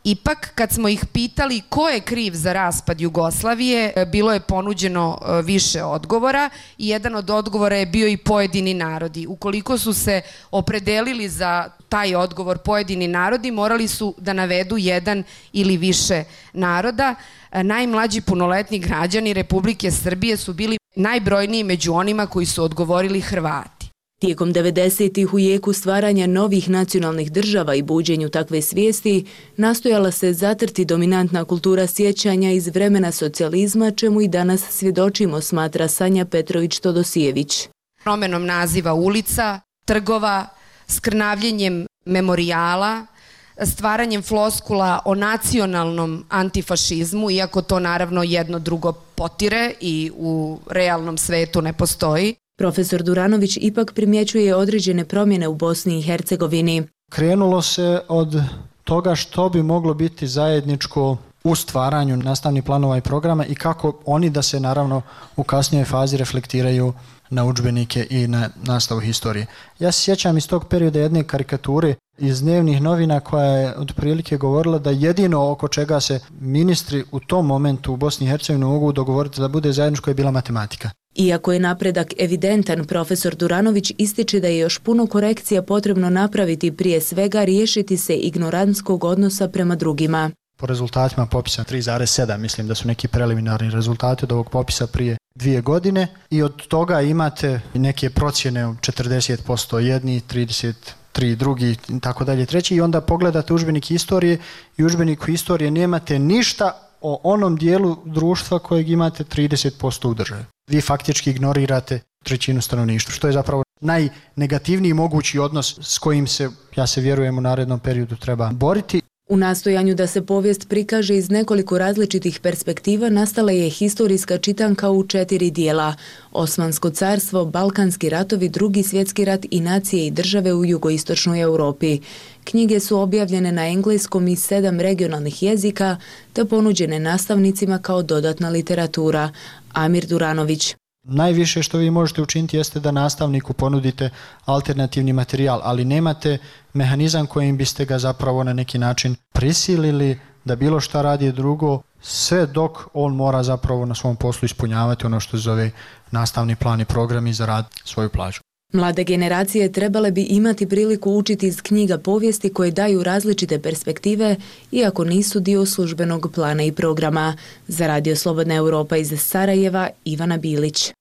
Ipak, kad smo ih pitali ko je kriv za raspad Jugoslavije, bilo je ponuđeno više odgovora i jedan od odgovora je bio i pojedini narodi. Ukoliko su se opredelili za taj odgovor pojedini narodi, morali su da navedu jedan ili više naroda. Najmlađi punoletni građani Republike Srbije su bili najbrojniji među onima koji su odgovorili Hrvati. Tijekom devedesetih u jeku stvaranja novih nacionalnih država i buđenju takve svijesti nastojala se zatrti dominantna kultura sjećanja iz vremena socijalizma, čemu i danas svjedočimo, smatra Sanja Petrović-Todosijević. Promenom naziva ulica, trgova, skrnavljenjem memorijala, stvaranjem floskula o nacionalnom antifašizmu, iako to naravno jedno drugo potire i u realnom svetu ne postoji. Profesor Duranović ipak primjećuje određene promjene u Bosni i Hercegovini. Krenulo se od toga što bi moglo biti zajedničko u stvaranju nastavnih planova i programa i kako oni da se naravno u kasnijoj fazi reflektiraju na udžbenike i na nastavu historije. Ja se sjećam iz tog perioda jedne karikature iz dnevnih novina koja je otprilike govorila da jedino oko čega se ministri u tom momentu u Bosni i Hercegovini mogu dogovoriti da bude zajedničko je bila matematika. Iako je napredak evidentan, profesor Duranović ističe da je još puno korekcija potrebno napraviti, prije svega riješiti se ignorantskog odnosa prema drugima. Po rezultatima popisa tri zarez sedam, mislim da su neki preliminarni rezultati od ovog popisa prije dvije godine i od toga imate neke procjene četrdeset posto jedni, trideset tri drugi i tako dalje treći i onda pogledate udžbenik historije i udžbeniku historije nemate ništa o onom dijelu društva kojeg imate trideset posto u državi. Vi faktički ignorirate trećinu stanovništva, što je zapravo najnegativniji mogući odnos s kojim se, ja se vjerujem, u narednom periodu treba boriti. U nastojanju da se povijest prikaže iz nekoliko različitih perspektiva nastala je historijska čitanka u četiri dijela: Osmansko carstvo, Balkanski ratovi, Drugi svjetski rat i nacije i države u jugoistočnoj Europi. Knjige su objavljene na engleskom i sedam regionalnih jezika te ponuđene nastavnicima kao dodatna literatura. Amir Duranović. Najviše što vi možete učiniti jeste da nastavniku ponudite alternativni materijal, ali nemate mehanizam kojim biste ga zapravo na neki način prisilili da bilo šta radi drugo, sve dok on mora zapravo na svom poslu ispunjavati ono što se zove nastavni plan i program i zaraditi svoju plaću. Mlade generacije trebale bi imati priliku učiti iz knjiga povijesti koje daju različite perspektive, iako nisu dio službenog plana i programa. Za Radio Slobodna Europa iz Sarajeva, Ivana Bilić.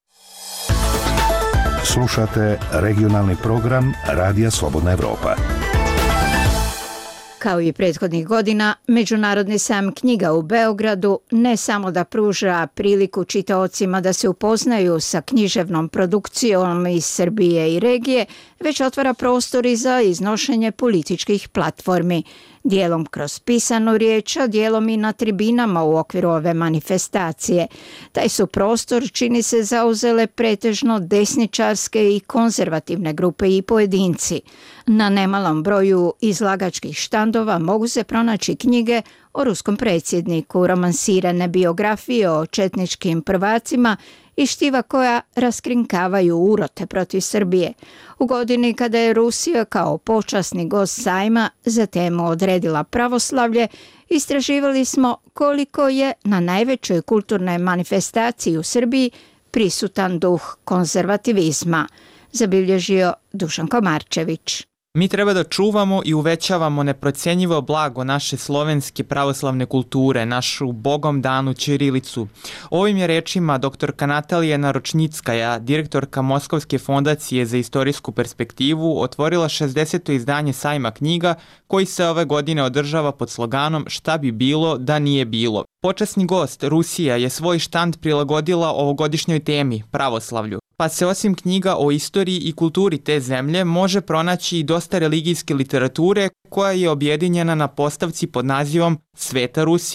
Slušate regionalni program Radija Slobodna Europa. Kao i prethodnih godina, Međunarodni sajam knjiga u Beogradu ne samo da pruža priliku čitaocima da se upoznaju sa književnom produkcijom iz Srbije i regije, već otvara prostor i za iznošenje političkih platformi, dijelom kroz pisanu riječ, a dijelom i na tribinama u okviru ove manifestacije. Taj su prostor, čini se, zauzele pretežno desničarske i konzervativne grupe i pojedinci. Na nemalom broju izlagačkih štandova mogu se pronaći knjige o ruskom predsjedniku, romansirane biografije o četničkim prvacima i štiva koja raskrinkavaju urote protiv Srbije. U godini kada je Rusija kao počasni gost sajma za temu odredila pravoslavlje, istraživali smo koliko je na najvećoj kulturnoj manifestaciji u Srbiji prisutan duh konzervativizma, zabilježio Dušan Komarčević. Mi treba da čuvamo i uvećavamo neprocjenjivo blago naše slovenske pravoslavne kulture, našu bogom danu ćirilicu. Ovim je rečima doktorka Natalija Naročnickaja, direktorka Moskovske fondacije za istorijsku perspektivu, otvorila šezdeseto izdanje sajma knjiga koji se ove godine održava pod sloganom Šta bi bilo da nije bilo. Počasni gost, Rusija, je svoj štand prilagodila ovogodišnjoj temi, pravoslavlju. Pa se osim knjiga o istoriji i kulturi te zemlje može pronaći i dosta religijske literature koja je objedinjena na postavci pod nazivom Sveta Rusija.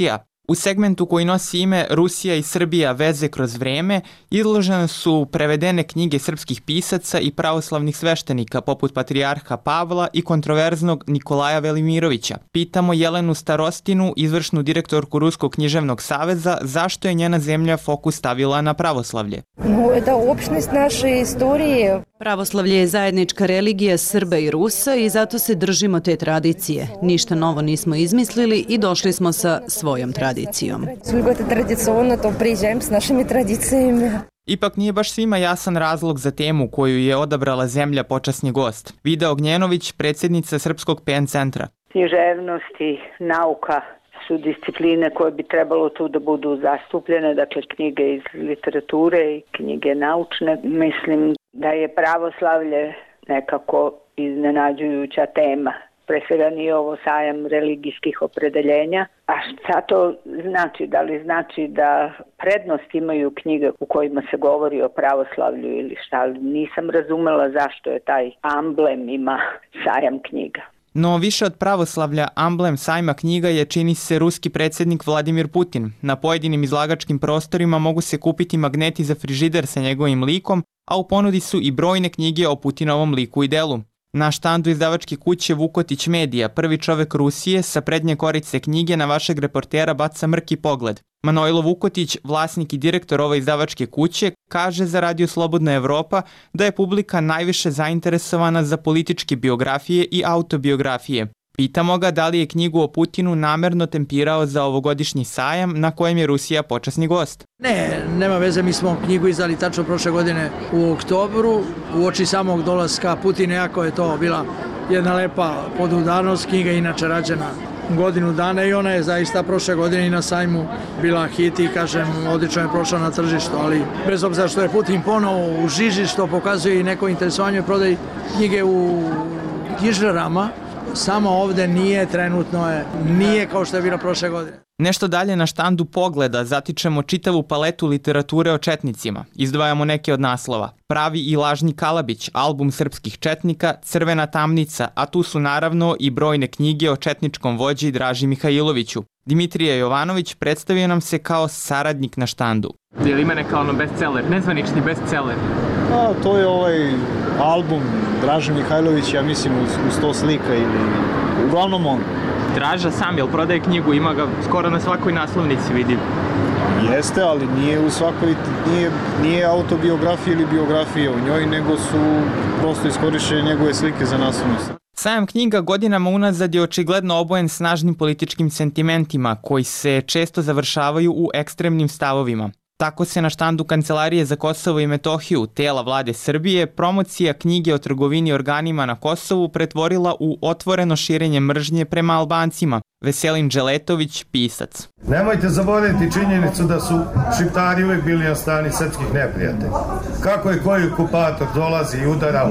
U segmentu koji nosi ime Rusija i Srbija veze kroz vreme izložene su prevedene knjige srpskih pisaca i pravoslavnih sveštenika poput patrijarha Pavla i kontroverznog Nikolaja Velimirovića. Pitamo Jelenu Starostinu, izvršnu direktorku Ruskog književnog saveza, zašto je njena zemlja fokus stavila na pravoslavlje. No, это общность нашей истории. Pravoslavlje je zajednička religija Srba i Rusa i zato se držimo te tradicije. Ništa novo nismo izmislili i došli smo sa svojom tradicijom. Koliko je tradicionalno, to priđajem s našimi tradicijama. Ipak nije baš svima jasan razlog za temu koju je odabrala zemlja počasni gost. Vida Ognjenović, predsjednica Srpskog P N centra. Književnost i nauka su discipline koje bi trebalo tu da budu zastupljene, dakle knjige iz literature i knjige naučne. Mislim da je pravoslavlje nekako iznenađujuća tema. Pre svega nije ovo sajam religijskih opredeljenja. A šta to znači? Da li znači da prednost imaju knjige u kojima se govori o pravoslavlju ili šta? Nisam razumela zašto je taj amblem ima sajam knjiga. No više od pravoslavlja, amblem sajma knjiga je, čini se, ruski predsjednik Vladimir Putin. Na pojedinim izlagačkim prostorima mogu se kupiti magneti za frižider sa njegovim likom, a u ponudi su i brojne knjige o Putinovom liku i delu. Na štandu izdavačke kuće Vukotić Medija, prvi čovek Rusije, sa prednje korice knjige na vašeg reportera baca mrki pogled. Manojlo Vukotić, vlasnik i direktor ove izdavačke kuće, kaže za Radio Slobodna Evropa da je publika najviše zainteresovana za političke biografije i autobiografije. Pitamo ga da li je knjigu o Putinu namerno tempirao za ovogodišnji sajam na kojem je Rusija počasni gost. Ne, nema veze, mi smo knjigu izdali tačno prošle godine u oktobru, u oči samog dolaska Putina, jako je to bila jedna lepa podudarnost, knjiga inače rađena godinu dana i ona je zaista prošle godine i na sajmu bila hit i kažem, odlično je prošla na tržištu, ali bez obzira što je Putin ponovo u žiži, što pokazuje i neko interesovanje prodaj knjige u knjižarama, samo ovde nije trenutno, je, nije kao što je bilo prošle godine. Nešto dalje na štandu Pogleda zatičemo čitavu paletu literature o četnicima. Izdvajamo neke od naslova. Pravi i lažni Kalabić, album srpskih četnika, Crvena tamnica, a tu su naravno i brojne knjige o četničkom vođi Draži Mihajloviću. Dimitrija Jovanović predstavio nam se kao saradnik na štandu. Je li ima neka ono bestseller, nezvanični bestseller? A, to je ovaj album Draže Mihajlović, ja mislim uz sto slika ili uglavnom on. Draža sam, jel prodaje knjigu, ima ga skoro na svakoj naslovnici, vidim. Jeste, ali nije u svakoj, nije, nije autobiografija ili biografija u njoj, nego su prosto iskorišćene njegove slike za naslovnicu. Sajam knjiga godinama unazad je očigledno obojen snažnim političkim sentimentima koji se često završavaju u ekstremnim stavovima. Tako se na štandu Kancelarije za Kosovo i Metohiju, tela vlade Srbije, promocija knjige o trgovini organima na Kosovu pretvorila u otvoreno širenje mržnje prema Albancima. Veselin Dželetović, pisac. Nemojte zaboraviti činjenicu da su Šiptari uvijek bili na strani srpskih neprijatelja. Kako je koji okupator dolazi i udara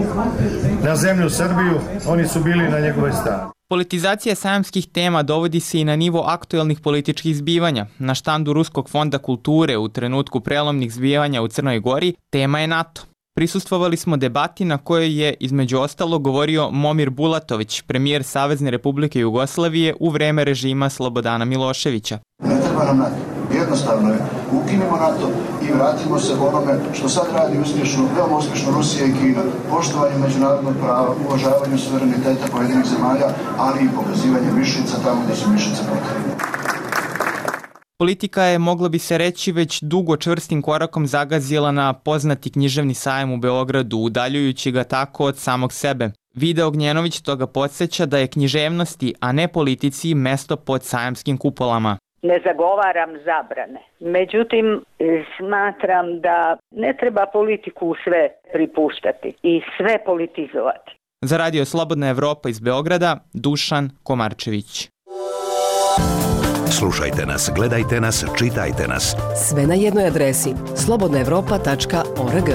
na zemlju Srbiju, oni su bili na njegovoj strani. Politizacija sajamskih tema dovodi se i na nivo aktuelnih političkih zbivanja. Na štandu Ruskog fonda kulture u trenutku prelomnih zbivanja u Crnoj Gori tema je NATO. Prisustvovali smo debati na kojoj je između ostalo govorio Momir Bulatović, premijer Savezne Republike Jugoslavije u vreme režima Slobodana Miloševića. Ne treba nam NATO. Jednostavno je, ukinimo NATO i vratimo se onome što sad radi uspješno, veoma uspješno Rusija i Kina, poštovanje međunarodnog prava, uvažavanju suvereniteta pojedinih zemalja, ali i pokazivanje mišića tamo gdje su mišice potrebne. Politika je, moglo bi se reći, već dugo čvrstim korakom zagazila na poznati književni sajam u Beogradu, udaljujući ga tako od samog sebe. Vida Ognjenović toga podsjeća da je književnosti, a ne politici, mesto pod sajamskim kupolama. Ne zagovaram zabrane. Međutim, smatram da ne treba politiku u sve pripuštati i sve politizovati. Za Radio Slobodna Evropa iz Beograda, Dušan Komarčević. Slušajte nas, gledajte nas, čitajte nas. Sve na jednoj adresi slobodna evropa tačka org.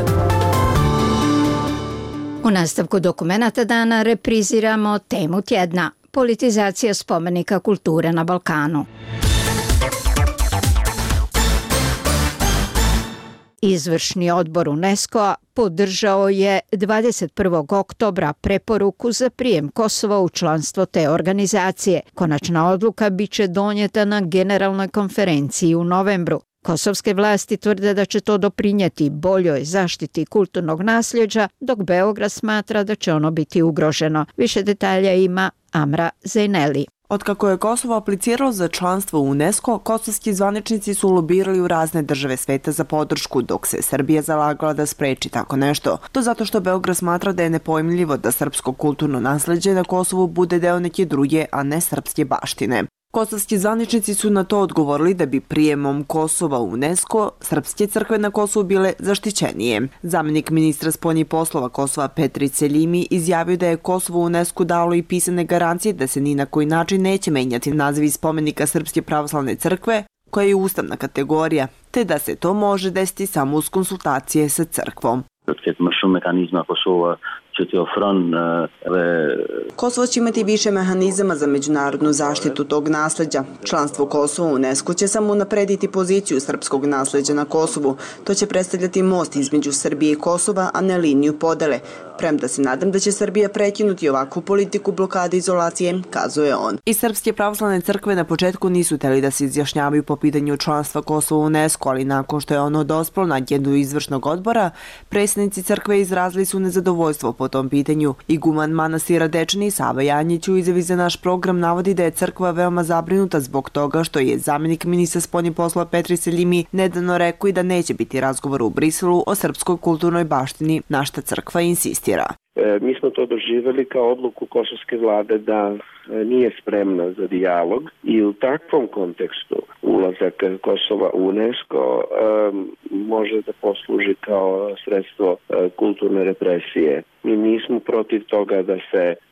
U nastavku dokumenata dana repriziramo temu tjedna. Politizacija spomenika kulture na Balkanu. Izvršni odbor UNESCO-a podržao je dvadeset prvog oktobra preporuku za prijem Kosova u članstvo te organizacije. Konačna odluka biće donijeta na generalnoj konferenciji u novembru. Kosovske vlasti tvrde da će to doprinijeti boljoj zaštiti kulturnog nasljeđa, dok Beograd smatra da će ono biti ugroženo. Više detalja ima Amra Zejneli. Otkako je Kosovo apliciralo za članstvo u UNESCO, kosovski zvaničnici su lobirali u razne države sveta za podršku, dok se Srbija zalagala da spreči tako nešto. To zato što Beograd smatra da je nepojmljivo da srpsko kulturno nasleđe na Kosovu bude deo neke druge, a ne srpske baštine. Kosovski zvaničnici su na to odgovorili da bi prijemom Kosova u UNESCO srpske crkve na Kosovu bile zaštićenije. Zamenik ministra spoljnih poslova Kosova Petri Seljimi izjavio da je Kosovo u UNESCO dalo i pisane garancije da se ni na koji način neće menjati naziv spomenika Srpske pravoslavne crkve, koja je ustavna kategorija, te da se to može desiti samo uz konsultacije sa crkvom. Kosovo će imati više mehanizama za međunarodnu zaštitu tog nasleđa. Članstvo Kosova u UNESCO će samo unaprediti poziciju srpskog nasleđa na Kosovu. To će predstavljati most između Srbije i Kosova, a ne liniju podele. Premda se nadam da će Srbija prekinuti ovakvu politiku blokade izolacije, kazuje on. I Srpske pravoslavne crkve na početku nisu hteli da se izjašnjavaju po pitanju članstva Kosova u UNESCO, ali nakon što je ono dospelo na agendu izvršnog odbora, predsjednici crkve izrazili su nezadovoljstvo po tom pitanju. Iguman manastira Dečani Sava Janjić u izjavi za naš program navodi da je crkva veoma zabrinuta zbog toga što je zamenik ministra spoljnih poslova Petri Seljimi nedavno rekao i da neće biti razgovora u Briselu o srpskoj kulturnoj baštini, na šta crkva insistira. E, mi smo to doživjeli kao odluku kosovske vlade da e, nije spremna za dijalog i u takvom kontekstu ulazak Kosova u UNESCO e, može da posluži kao sredstvo e, kulturne represije. Mi nismo protiv toga da se e,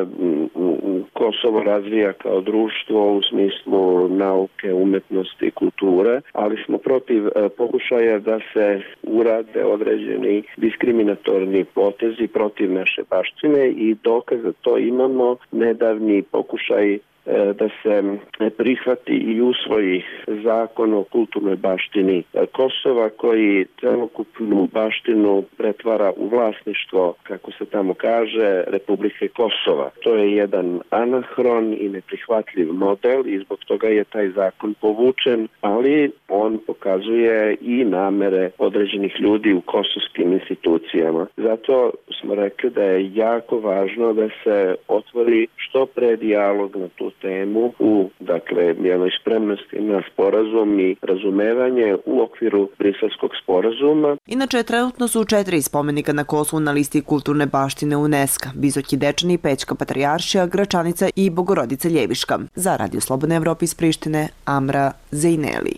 Kosovo razvija kao društvo u smislu nauke, umetnosti i kulture, ali smo protiv e, pokušaja da se urade određeni diskriminatorni potezi protiv naše baštine i dokaz za to imamo nedavni pokušaj da se prihvati i usvoji zakon o kulturnoj baštini Kosova koji celokupnu baštinu pretvara u vlasništvo, kako se tamo kaže, Republike Kosova. To je jedan anahron i neprihvatljiv model i zbog toga je taj zakon povučen, ali on pokazuje i namere određenih ljudi u kosovskim institucijama. Zato smo rekli da je jako važno da se otvori što pre dijalog na tu temu u, dakle, jednoj spremnosti na sporazum i razumevanje u okviru Briselskog sporazuma. Inače, trenutno su četiri spomenika na Kosovu na listi kulturne baštine UNESCO: Bizoki Dečani, Pećka Patrijaršija, Gračanica i Bogorodica Ljeviška. Za Radio Slobodne Evrope iz Prištine, Amra Zejneli.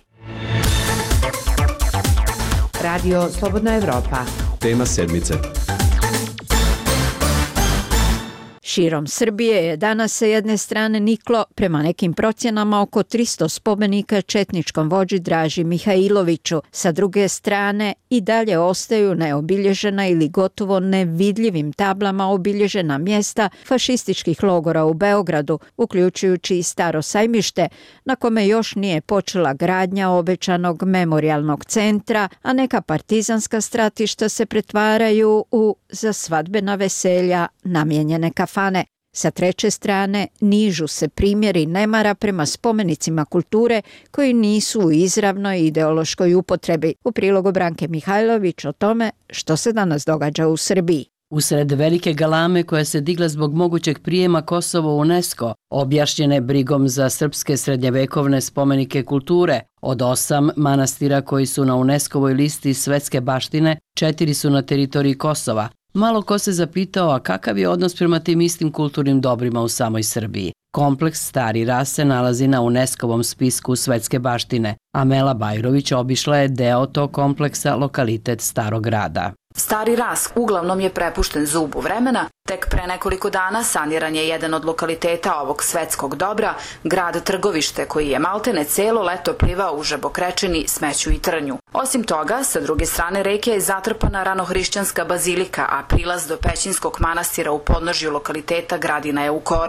Radio Slobodna Evropa. Tema sedmice. Širom Srbije je danas sa jedne strane niklo, prema nekim procjenama, oko tristo spomenika četničkom vođi Draži Mihajloviću. Sa druge strane i dalje ostaju neobilježena ili gotovo nevidljivim tablama obilježena mjesta fašističkih logora u Beogradu, uključujući i Staro sajmište, na kome još nije počela gradnja obećanog memorijalnog centra, a neka partizanska stratišta se pretvaraju u za svadbena veselja namijenjene kafane. Sa treće strane, nižu se primjeri nemara prema spomenicima kulture koji nisu u izravnoj ideološkoj upotrebi. U prilogu Branke Mihajlović o tome što se danas događa u Srbiji. Usred velike galame koja se digla zbog mogućeg prijema Kosova u UNESCO, objašnjene brigom za srpske srednjevekovne spomenike kulture, od osam manastira koji su na UNESCO-voj listi svetske baštine, četiri su na teritoriji Kosova. Malo ko se zapitao, a kakav je odnos prema tim istim kulturnim dobrima u samoj Srbiji. Kompleks Stari Ras se nalazi na UNESCO-vom spisku svetske baštine. Amela Bajrović obišla je deo tog kompleksa, lokalitet Starog Rada. Stari Ras uglavnom je prepušten zubu vremena. Tek pre nekoliko dana saniran je jedan od lokaliteta ovog svetskog dobra, grad Trgovište, koji je maltene celo leto plivao u žabokrečini, smeću i trnju. Osim toga, sa druge strane reke je zatrpana ranohrišćanska bazilika, a prilaz do Pećinskog manastira u podnožju lokaliteta Gradina je u korovu.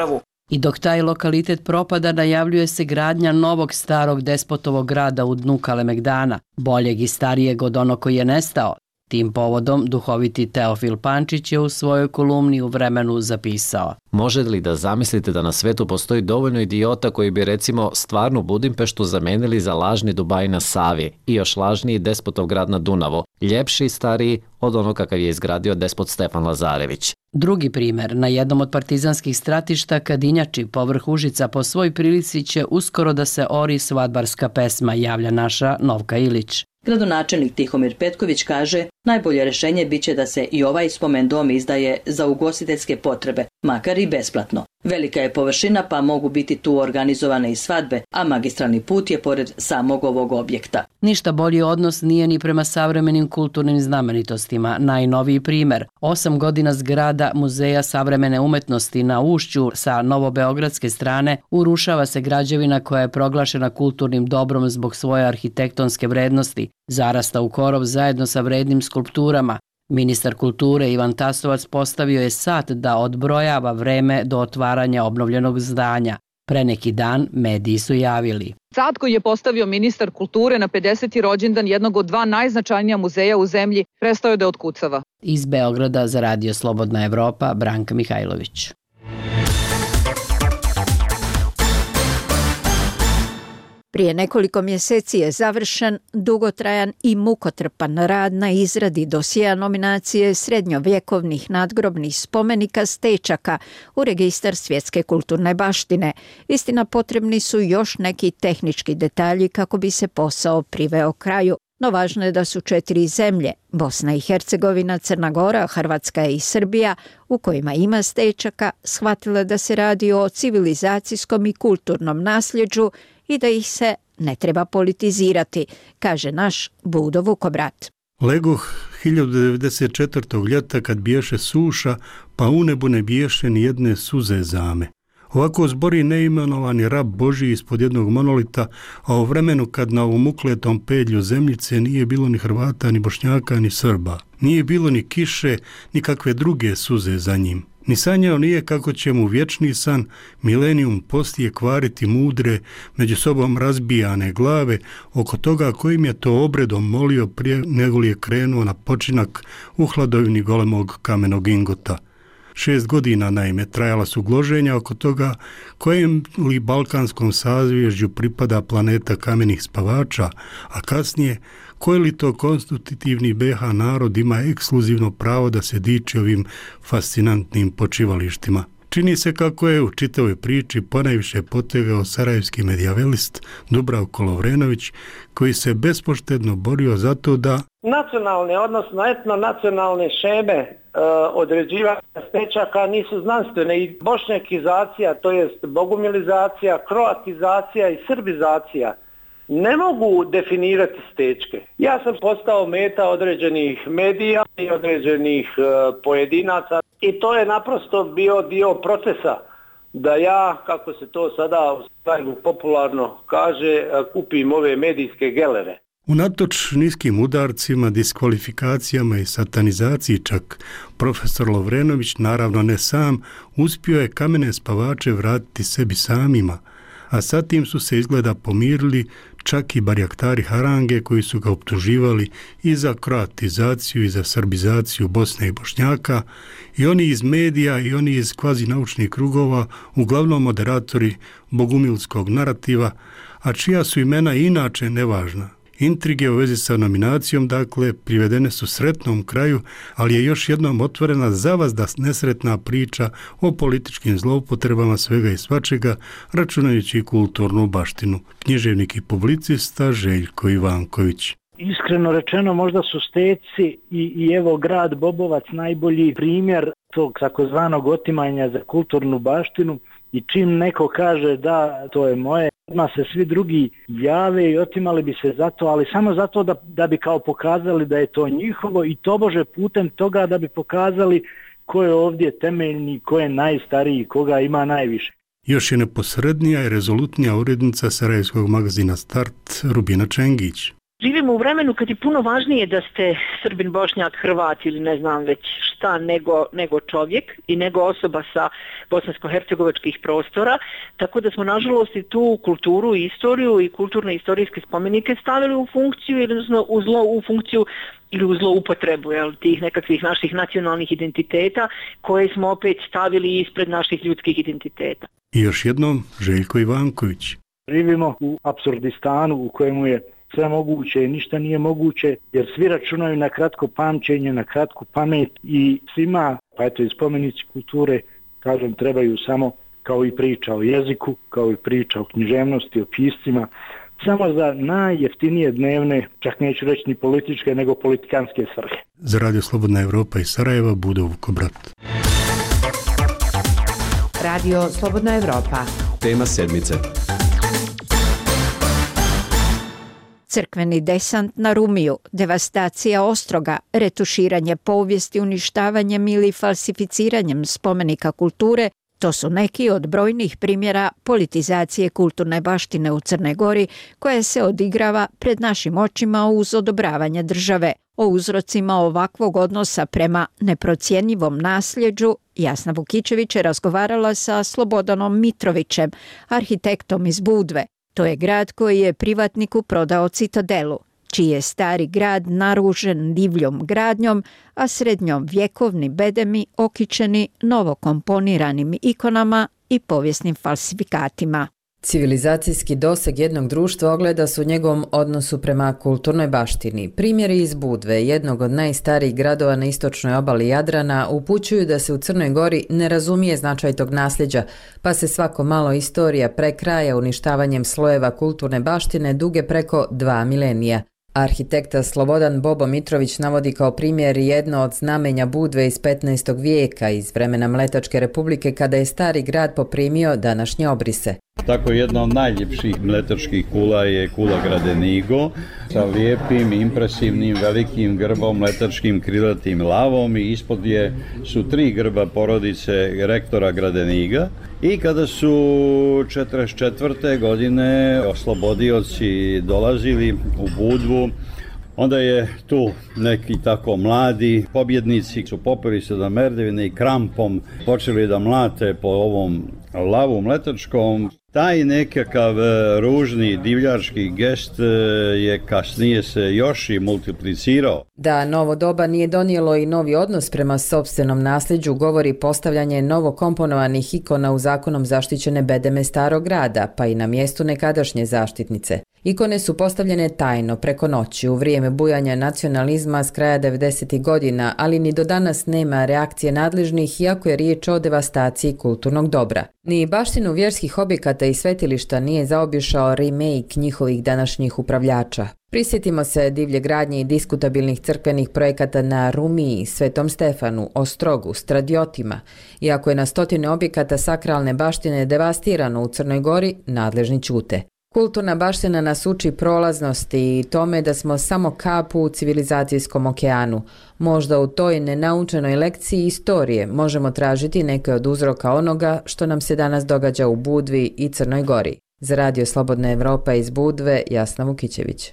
I dok taj lokalitet propada, najavljuje se gradnja novog starog despotovog grada u dnu Kalemegdana, boljeg i starijeg od onog koji je nestao. Tim povodom duhoviti Teofil Pančić je u svojoj kolumni u Vremenu zapisao: Može li da zamislite da na svetu postoji dovoljno idiota koji bi recimo stvarnu Budimpeštu zamenili za lažni Dubaj na Savi i još lažniji despotov grad na Dunavu, ljepši i stariji od onog kakav je izgradio despot Stefan Lazarević. Drugi primer, na jednom od partizanskih stratišta Kadinjači povrh Užica po svoj prilici će uskoro da se ori svadbarska pesma, javlja naša Novka Ilić. Gradonačelnik Tihomir Petković kaže, najbolje rješenje biće da se i ovaj spomen dom izdaje za ugostiteljske potrebe, makar i besplatno. Velika je površina pa mogu biti tu organizovane i svadbe, a magistralni put je pored samog ovog objekta. Ništa bolji odnos nije ni prema savremenim kulturnim znamenitostima. Najnoviji primer, osam godina zgrada Muzeja savremene umetnosti na Ušću sa novobeogradske strane urušava se građevina koja je proglašena kulturnim dobrom zbog svoje arhitektonske vrednosti. Zarasta u korov zajedno sa vrednim skulpturama. Ministar kulture Ivan Tasovac postavio je sat da odbrojava vreme do otvaranja obnovljenog zdanja. Pre neki dan mediji su javili: Sat koji je postavio ministar kulture na pedeseti rođendan jednog od dva najznačajnija muzeja u zemlji prestao je da otkucava. Iz Beograda za Radio Slobodna Evropa, Branka Mihajlović. Prije nekoliko mjeseci je završen dugotrajan i mukotrpan rad na izradi dosjea nominacije srednjovjekovnih nadgrobnih spomenika stečaka u registar svjetske kulturne baštine. Istina, potrebni su još neki tehnički detalji kako bi se posao priveo kraju. No važno je da su četiri zemlje, Bosna i Hercegovina, Crna Gora, Hrvatska i Srbija, u kojima ima stečaka, shvatile da se radi o civilizacijskom i kulturnom nasljeđu i da ih se ne treba politizirati, kaže naš Budo Vukobrat. Legoh hiljadu devedeset četvrtog ljeta kad biješe suša, pa u nebu ne biješe ni jedne suze zame. Ovako zbori neimenovani rab Božji ispod jednog monolita, a u vremenu kad na ovom ukletom pedlju zemljice nije bilo ni Hrvata, ni Bošnjaka, ni Srba. Nije bilo ni kiše, ni kakve druge suze za njim. Ni sanjao nije kako će mu vječni san, milenijum poslije kvariti mudre, među sobom razbijane glave oko toga kojim je to obredom molio prije nego li je krenuo na počinak u hladovini golemog kamenog ingota. Šest godina naime trajala su gloženja oko toga kojem li balkanskom sazvježđu pripada planeta kamenih spavača, a kasnije koji li to konstitutivni B H narod ima ekskluzivno pravo da se diči ovim fascinantnim počivalištima. Čini se kako je u čitavoj priči ponajviše potegao sarajevski medijavelist Dubravko Lovrenović, koji se bespoštedno borio za to da nacionalne, odnosno etnonacionalne šeme e, određivanja stečaka nisu znanstvene i bošnjakizacija, to jest bogumilizacija, kroatizacija i srbizacija ne mogu definirati stečke. Ja sam postao meta određenih medija i određenih e, pojedinaca i to je naprosto bio dio procesa da ja, kako se to sada u popularno kaže, kupim ove medijske gelere. Unatoč niskim udarcima, diskvalifikacijama i satanizaciji čak, profesor Lovrenović, naravno ne sam, uspio je kamene spavače vratiti sebi samima, a sa tim su se izgleda pomirili čak i barjaktari harange koji su ga optuživali i za kroatizaciju i za srbizaciju Bosne i Bošnjaka, i oni iz medija i oni iz kvazi naučnih krugova, uglavnom moderatori bogumilskog narativa, a čija su imena inače nevažna. Intrige u vezi sa nominacijom, dakle, privedene su sretnom kraju, ali je još jednom otvorena zavazda nesretna priča o političkim zloupotrebama svega i svačega, računajući kulturnu baštinu. Književnik i publicista Željko Ivanković. Iskreno rečeno, možda su steci i, i evo grad Bobovac najbolji primjer tog takozvanog otimanja za kulturnu baštinu, i čim neko kaže da to je moje, odmah se svi drugi jave i otimali bi se za to, ali samo zato da, da bi kao pokazali da je to njihovo i tobože putem toga da bi pokazali ko je ovdje temeljni, ko je najstariji, koga ima najviše. Još je neposrednija i rezolutnija urednica sarajevskog magazina Start Rubina Čengić. Živimo u vremenu kad je puno važnije da ste Srbin, Bošnjak, Hrvat ili ne znam već šta nego, nego čovjek i nego osoba sa bosansko-hercegovačkih prostora, tako da smo nažalost i tu kulturu i istoriju i kulturne i istorijske spomenike stavili u funkciju ili u zlo u funkciju ili u zloupotrebu jel, tih nekakvih naših nacionalnih identiteta koje smo opet stavili ispred naših ljudskih identiteta. I još jednom Željko Ivanković. Živimo u apsurdistanu u kojemu je sve moguće i ništa nije moguće, jer svi računaju na kratko pamćenje, na kratku pamet i svima, pa eto i spomenici kulture, kažem, trebaju samo kao i priča o jeziku, kao i priča o književnosti, o piscima, samo za najjeftinije dnevne, čak neću reći ni političke, nego politikanske svrhe. Za Radio Slobodna Evropa iz Sarajeva, Budo Vukobrat. Radio Slobodna Evropa. Tema sedmice. Crkveni desant na Rumiju, devastacija Ostroga, retuširanje povijesti uništavanjem ili falsificiranjem spomenika kulture, to su neki od brojnih primjera politizacije kulturne baštine u Crnoj Gori koja se odigrava pred našim očima uz odobravanje države. O uzrocima ovakvog odnosa prema neprocjenjivom nasljeđu Jasna Vukičević je razgovarala sa Slobodanom Mitrovićem, arhitektom iz Budve. To je grad koji je privatniku prodao Citadelu, čiji je stari grad naružen divljom gradnjom, a srednjom vjekovni bedemi okićeni novokomponiranim ikonama i povijesnim falsifikatima. Civilizacijski doseg jednog društva ogleda se u njegovom odnosu prema kulturnoj baštini. Primjeri iz Budve, jednog od najstarijih gradova na istočnoj obali Jadrana, upućuju da se u Crnoj Gori ne razumije značaj tog nasljeđa, pa se svako malo istorija prekraja uništavanjem slojeva kulturne baštine duge preko dva milenija. Arhitekta Slobodan Bobo Mitrović navodi kao primjer jedno od znamenja Budve iz petnaestog vijeka, iz vremena Mletačke republike, kada je stari grad poprimio današnje obrise. Tako jedna od najljepših mletačkih kula je kula Gradenigo sa lijepim, impresivnim, velikim grbom, mletačkim krilatim lavom i ispod je su tri grba porodice rektora Gradeniga. I kada su četrdeset četvrte godine oslobodioci dolazili u Budvu, onda je tu neki tako mladi pobjednici su popeli se da merdevine i krampom počeli da mlate po ovom lavu mletačkom. Taj nekakav ružni divljački gest je kasnije se još i multiplicirao. Da novo doba nije donijelo i novi odnos prema sopstvenom nasljeđu govori postavljanje novo komponovanih ikona u zakonom zaštićene bedeme starog grada, pa i na mjestu nekadašnje zaštitnice. Ikone su postavljene tajno, preko noći, u vrijeme bujanja nacionalizma s kraja devedesetih godina, ali ni do danas nema reakcije nadležnih, iako je riječ o devastaciji kulturnog dobra. Ni baštinu vjerskih objekata i svetilišta nije zaobišao remake njihovih današnjih upravljača. Prisjetimo se divlje gradnje i diskutabilnih crkvenih projekata na Rumiji, Svetom Stefanu, Ostrogu, Stradiotima. Iako je na stotine objekata sakralne baštine devastirano u Crnoj Gori, nadležni ćute. Kulturna baština nas uči prolaznosti i tome da smo samo kap u civilizacijskom okeanu. Možda u toj nenaučenoj lekciji istorije možemo tražiti neke od uzroka onoga što nam se danas događa u Budvi i Crnoj Gori. Za Radio Slobodna Evropa iz Budve, Jasna Vukićević.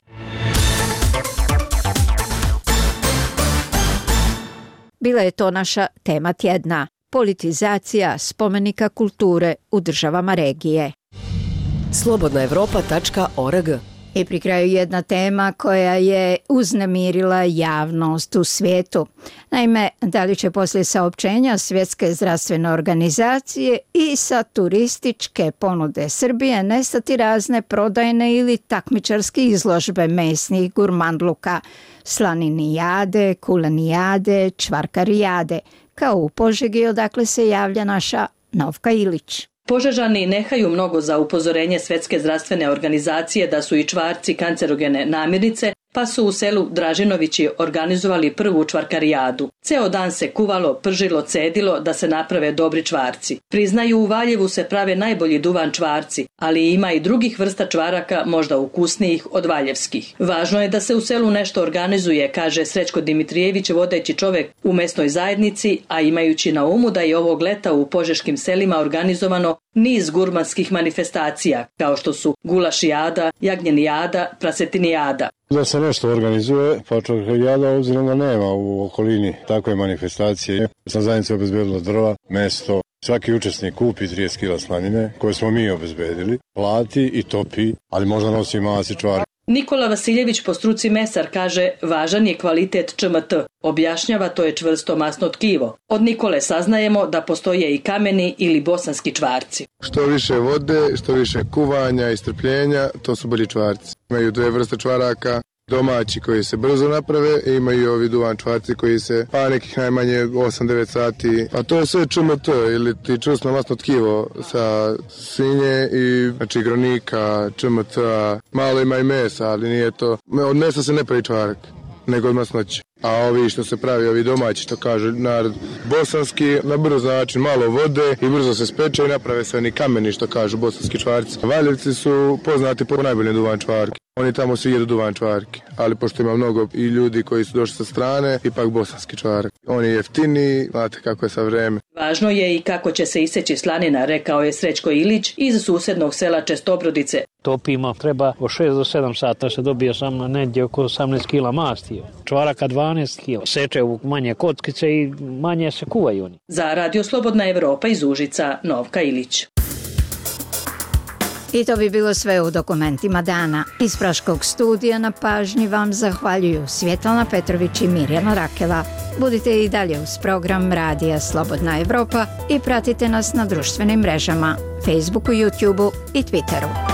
Bila je to naša tema tjedna. Politizacija spomenika kulture u državama regije. slobodna evropa tačka org. I pri kraju jedna tema koja je uznemirila javnost u svijetu. Naime, da li će poslije saopćenja Svjetske zdravstvene organizacije i sa turističke ponude Srbije nestati razne prodajne ili takmičarske izložbe mesnih gurmandluka, slaninijade, kulenijade, čvarkarijade, kao u Požegi odakle se javlja naša Novka Ilić. Požežani ne haju mnogo za upozorenje Svjetske zdravstvene organizacije da su i čvarci kancerogene namirnice, pa su u selu Dražinovići organizovali prvu čvarkarijadu. Ceo dan se kuvalo, pržilo, cedilo da se naprave dobri čvarci. Priznaju, u Valjevu se prave najbolji duvan čvarci, ali ima i drugih vrsta čvaraka, možda ukusnijih od valjevskih. Važno je da se u selu nešto organizuje, kaže Srećko Dimitrijević, vodeći čovjek u mesnoj zajednici, a imajući na umu da je ovog leta u požeškim selima organizovano niz gurmanskih manifestacija, kao što su gulašijada, jagnjenijada, prasetinijada. Da se nešto organizuje, pa čak ja da obzirom da nema u okolini takve manifestacije. Sam zajednica obezbedila drva, mesto, svaki učesnik kupi trideset kila slanine koje smo mi obezbedili, plati i topi, ali možda nosi masi čvar. Nikola Vasiljević po struci mesar kaže važan je kvalitet Č M T. Objašnjava to je čvrsto masno tkivo. Od Nikole saznajemo da postoje i kameni ili bosanski čvarci. Što više vode, što više kuvanja i strpljenja, to su bolji čvarci. Imaju dve vrste čvaraka. Domaći koji se brzo naprave i imaju ovi duvan čvarci koji se pa nekih najmanje osam devet sati. A to je sve Č M T ili ti čvrsto masno tkivo sa svinje i znači gronika, Č M T, malo ima i mesa, ali nije to. Od mesa se ne pravi čvarak, nego od masnoće. A ovi što se pravi, ovi domaći, što kaže narod bosanski, na brzo način, malo vode i brzo se speče i naprave se oni kameni, što kažu bosanski čvarci. Valjevci su poznati po najboljem duvan čvarki. Oni tamo svi jedu duvan čvarki, ali pošto ima mnogo i ljudi koji su došli sa strane, ipak bosanski čvarak. On je jeftiniji, znate kako je sa vreme. Važno je i kako će se iseći slanina, rekao je Srećko Ilić iz susednog sela Čestobrodice. Topimo, treba od šest do sedam sata se dobije samo negdje oko osamnaest kila masti. Čvaraka dvanaest kila. Seče u manje kockice i manje se kuvaju oni. Za Radio Slobodna Evropa iz Užica, Novka Ilić. I to bi bilo sve u dokumentima dana. Iz Praškog studija na pažnji vam zahvaljuju Svjetlana Petrović i Mirjana Rakela. Budite i dalje uz program Radija Slobodna Evropa i pratite nas na društvenim mrežama, Facebooku, YouTubeu i Twitteru.